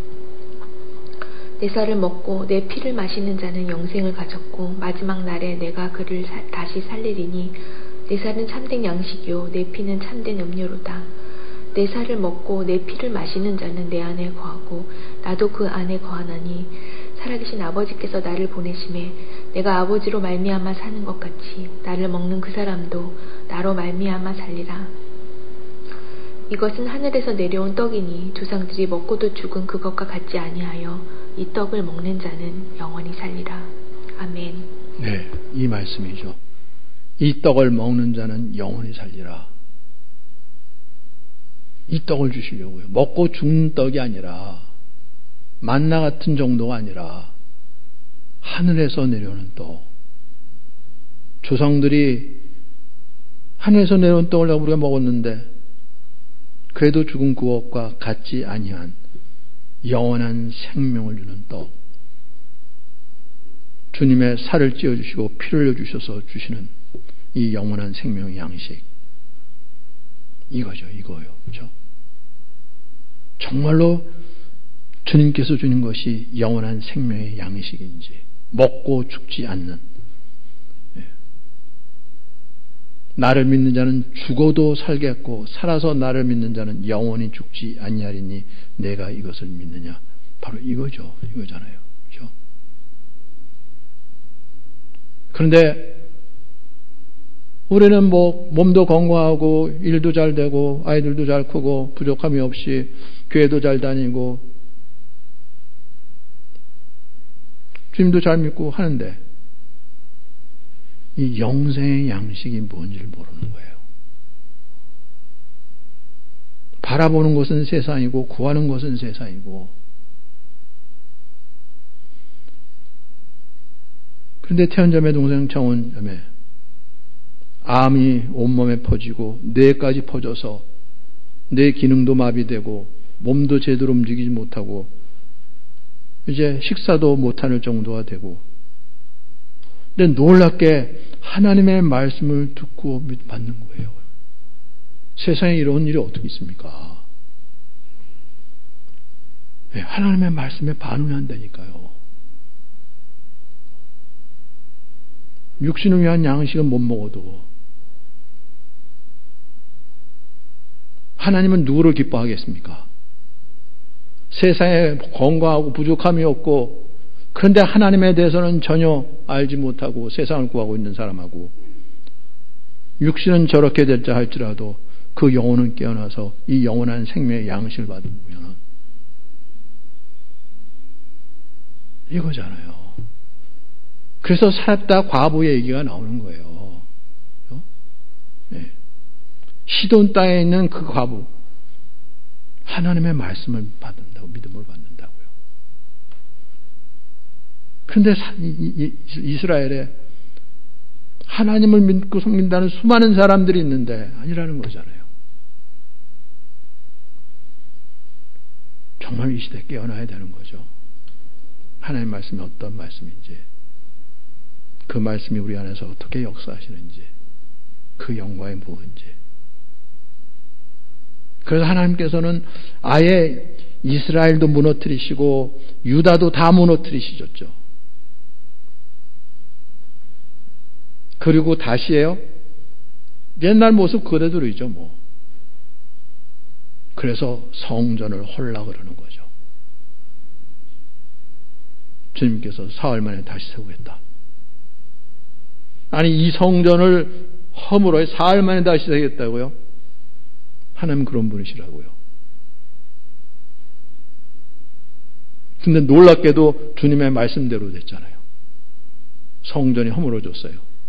내 살을 먹고 내 피를 마시는 자는 영생을 가졌고 마지막 날에 내가 그를 다시 살리리니 내 살은 참된 양식이요 내 피는 참된 음료로다. 내 살을 먹고 내 피를 마시는 자는 내 안에 거하고 나도 그 안에 거하나니 살아계신 아버지께서 나를 보내심에 내가 아버지로 말미암아 사는 것 같이 나를 먹는 그 사람도 나로 말미암아 살리라. 이것은 하늘에서 내려온 떡이니 조상들이 먹고도 죽은 그것과 같지 아니하여 이 떡을 먹는 자는 영원히 살리라. 아멘. 네, 이 말씀이죠. 이 떡을 먹는 자는 영원히 살리라. 이 떡을 주시려고요. 먹고 죽는 떡이 아니라 만나 같은 정도가 아니라 하늘에서 내려오는 떡. 조상들이 하늘에서 내려온 떡을 우리가 먹었는데 그래도 죽은 그것과 같지 아니한 영원한 생명을 주는 떡. 주님의 살을 찌어주시고 피를 흘려주셔서 주시는 이 영원한 생명의 양식. 이거죠. 그렇죠? 정말로 주님께서 주는 것이 영원한 생명의 양식인지 먹고 죽지 않는, 나를 믿는 자는 죽어도 살겠고 살아서 나를 믿는 자는 영원히 죽지 아니하리니 내가 이것을 믿느냐. 바로 이거잖아요. 그렇죠? 그런데 우리는 몸도 건강하고 일도 잘 되고 아이들도 잘 크고 부족함이 없이 교회도 잘 다니고 주님도 잘 믿고 하는데 이 영생의 양식이 뭔지를 모르는 거예요. 바라보는 것은 세상이고 구하는 것은 세상이고, 그런데 태연자매 동생 정은자매 암이 온몸에 퍼지고 뇌까지 퍼져서 뇌 기능도 마비되고 몸도 제대로 움직이지 못하고 이제 식사도 못할 정도가 되고, 근데 놀랍게 하나님의 말씀을 듣고 받는 거예요. 세상에 이런 일이 어떻게 있습니까? 네, 하나님의 말씀에 반응한다니까요. 육신을 위한 양식은 못 먹어도 하나님은 누구를 기뻐하겠습니까? 세상에 건강하고 부족함이 없고 그런데 하나님에 대해서는 전혀 알지 못하고 세상을 구하고 있는 사람하고, 육신은 저렇게 될자 할지라도 그 영혼은 깨어나서 이 영원한 생명의 양식을 받으면 이거잖아요. 그래서 살았다 과부의 얘기가 나오는 거예요. 네. 시돈 땅에 있는 그 과부, 하나님의 말씀을 받는다고, 믿음을 받는다고요. 그런데 이스라엘에 하나님을 믿고 섬긴다는 수많은 사람들이 있는데 아니라는 거잖아요. 정말 이 시대에 깨어나야 되는 거죠. 하나님의 말씀이 어떤 말씀인지, 그 말씀이 우리 안에서 어떻게 역사하시는지, 그 영광이 무엇인지. 그래서 하나님께서는 아예 이스라엘도 무너뜨리시고 유다도 다 무너뜨리시셨죠. 그리고 다시예요. 옛날 모습 그대로이죠, 뭐. 그래서 성전을 헐라 그러는 거죠. 주님께서 사흘 만에 다시 세우겠다. 아니, 이 성전을 허물어 사흘 만에 다시 세우겠다고요? 하나님 그런 분이시라고요. 근데 놀랍게도 주님의 말씀대로 됐잖아요. 성전이 허물어졌어요.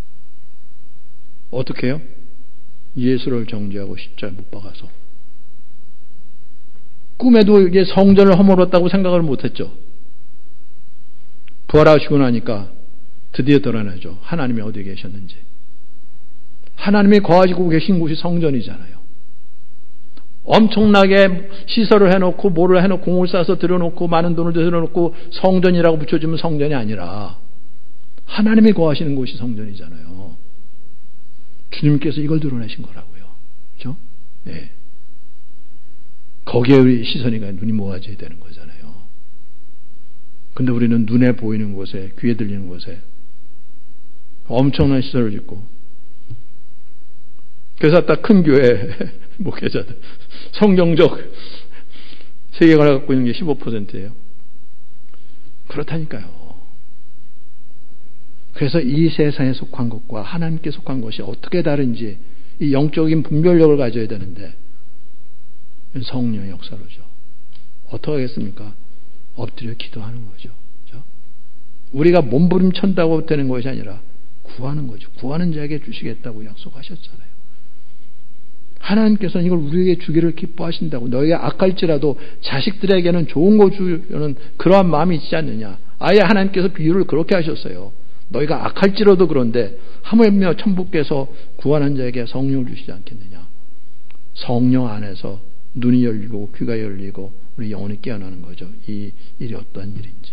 어떻게 해요? 예수를 정죄하고 십자가에 못 박아서. 꿈에도 이게 성전을 허물었다고 생각을 못했죠. 부활하시고 나니까 드디어 드러나죠. 하나님이 어디에 계셨는지. 하나님이 거하시고 계신 곳이 성전이잖아요. 엄청나게 시설을 해놓고 뭐를 해놓고 공을 싸서 들여놓고 많은 돈을 들여놓고 성전이라고 붙여주면 성전이 아니라 하나님이 거하시는 곳이 성전이잖아요. 주님께서 이걸 드러내신 거라고요. 그렇죠? 네. 거기에 우리 시선이 눈이 모아져야 되는 거잖아요. 근데 우리는 눈에 보이는 곳에, 귀에 들리는 곳에 엄청난 시설을 짓고, 그래서 딱 큰 교회 목회자들 성경적 세계관을 갖고 있는 게 15%예요. 그렇다니까요. 그래서 이 세상에 속한 것과 하나님께 속한 것이 어떻게 다른지 이 영적인 분별력을 가져야 되는데 성령의 역사로죠. 어떻게 하겠습니까? 엎드려 기도하는 거죠. 그렇죠? 우리가 몸부림친다고 되는 것이 아니라 구하는 거죠. 구하는 자에게 주시겠다고 약속하셨잖아요. 하나님께서는 이걸 우리에게 주기를 기뻐하신다고. 너희가 악할지라도 자식들에게는 좋은 거 주려는 그러한 마음이 있지 않느냐. 아예 하나님께서 비유를 그렇게 하셨어요. 너희가 악할지라도 그런데 하물며 천부께서 구하는 자에게 성령을 주시지 않겠느냐. 성령 안에서 눈이 열리고 귀가 열리고 우리 영혼이 깨어나는 거죠. 이 일이 어떠한 일인지.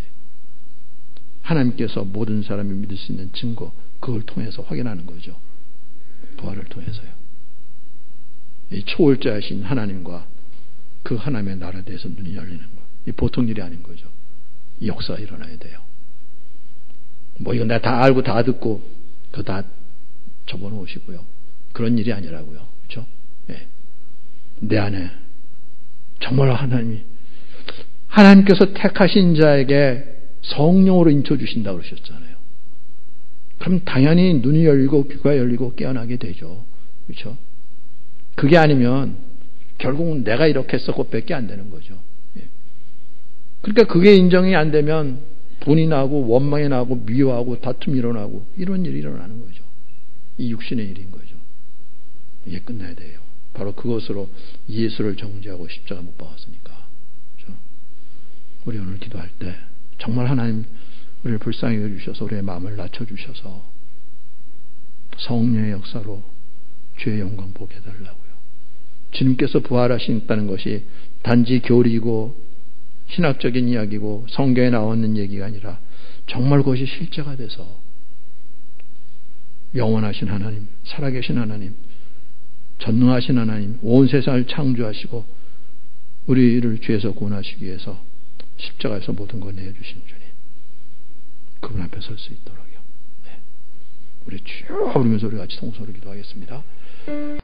하나님께서 모든 사람이 믿을 수 있는 증거, 그걸 통해서 확인하는 거죠. 부활을 통해서요. 이 초월자이신 하나님과 그 하나님의 나라에 대해서 눈이 열리는 거. 이 보통 일이 아닌 거죠. 이 역사가 일어나야 돼요. 뭐 이건 내가 다 알고 다 듣고 그거 다 접어놓으시고요. 그런 일이 아니라고요. 그렇죠? 네. 내 안에 정말 하나님께서 택하신 자에게 성령으로 인쳐주신다고 그러셨잖아요. 그럼 당연히 눈이 열리고 귀가 열리고 깨어나게 되죠. 그렇죠? 그게 아니면 결국은 내가 이렇게 했어 그것밖에 안 되는 거죠. 예. 그러니까 그게 인정이 안 되면 분이 나고 원망이 나고 미워하고 다툼이 일어나고 이런 일이 일어나는 거죠. 이 육신의 일인 거죠. 이게 끝나야 돼요. 바로 그것으로 예수를 정죄하고 십자가 못 박았으니까. 그렇죠? 우리 오늘 기도할 때 정말 하나님 우리를 불쌍히 여주셔서 우리의 마음을 낮춰주셔서 성령의 역사로 주의 영광 보게 해달라고요. 주님께서 부활하신다는 것이 단지 교리이고 신학적인 이야기고 성경에 나와 있는 얘기가 아니라 정말 그것이 실제가 돼서 영원하신 하나님, 살아계신 하나님, 전능하신 하나님, 온 세상을 창조하시고 우리를 죄에서 구원하시기 위해서 십자가에서 모든 걸 내어주신 주님, 그분 앞에 설 수 있도록요. 네. 우리 쭉 부르면서 우리 같이 통성으로 기도하겠습니다.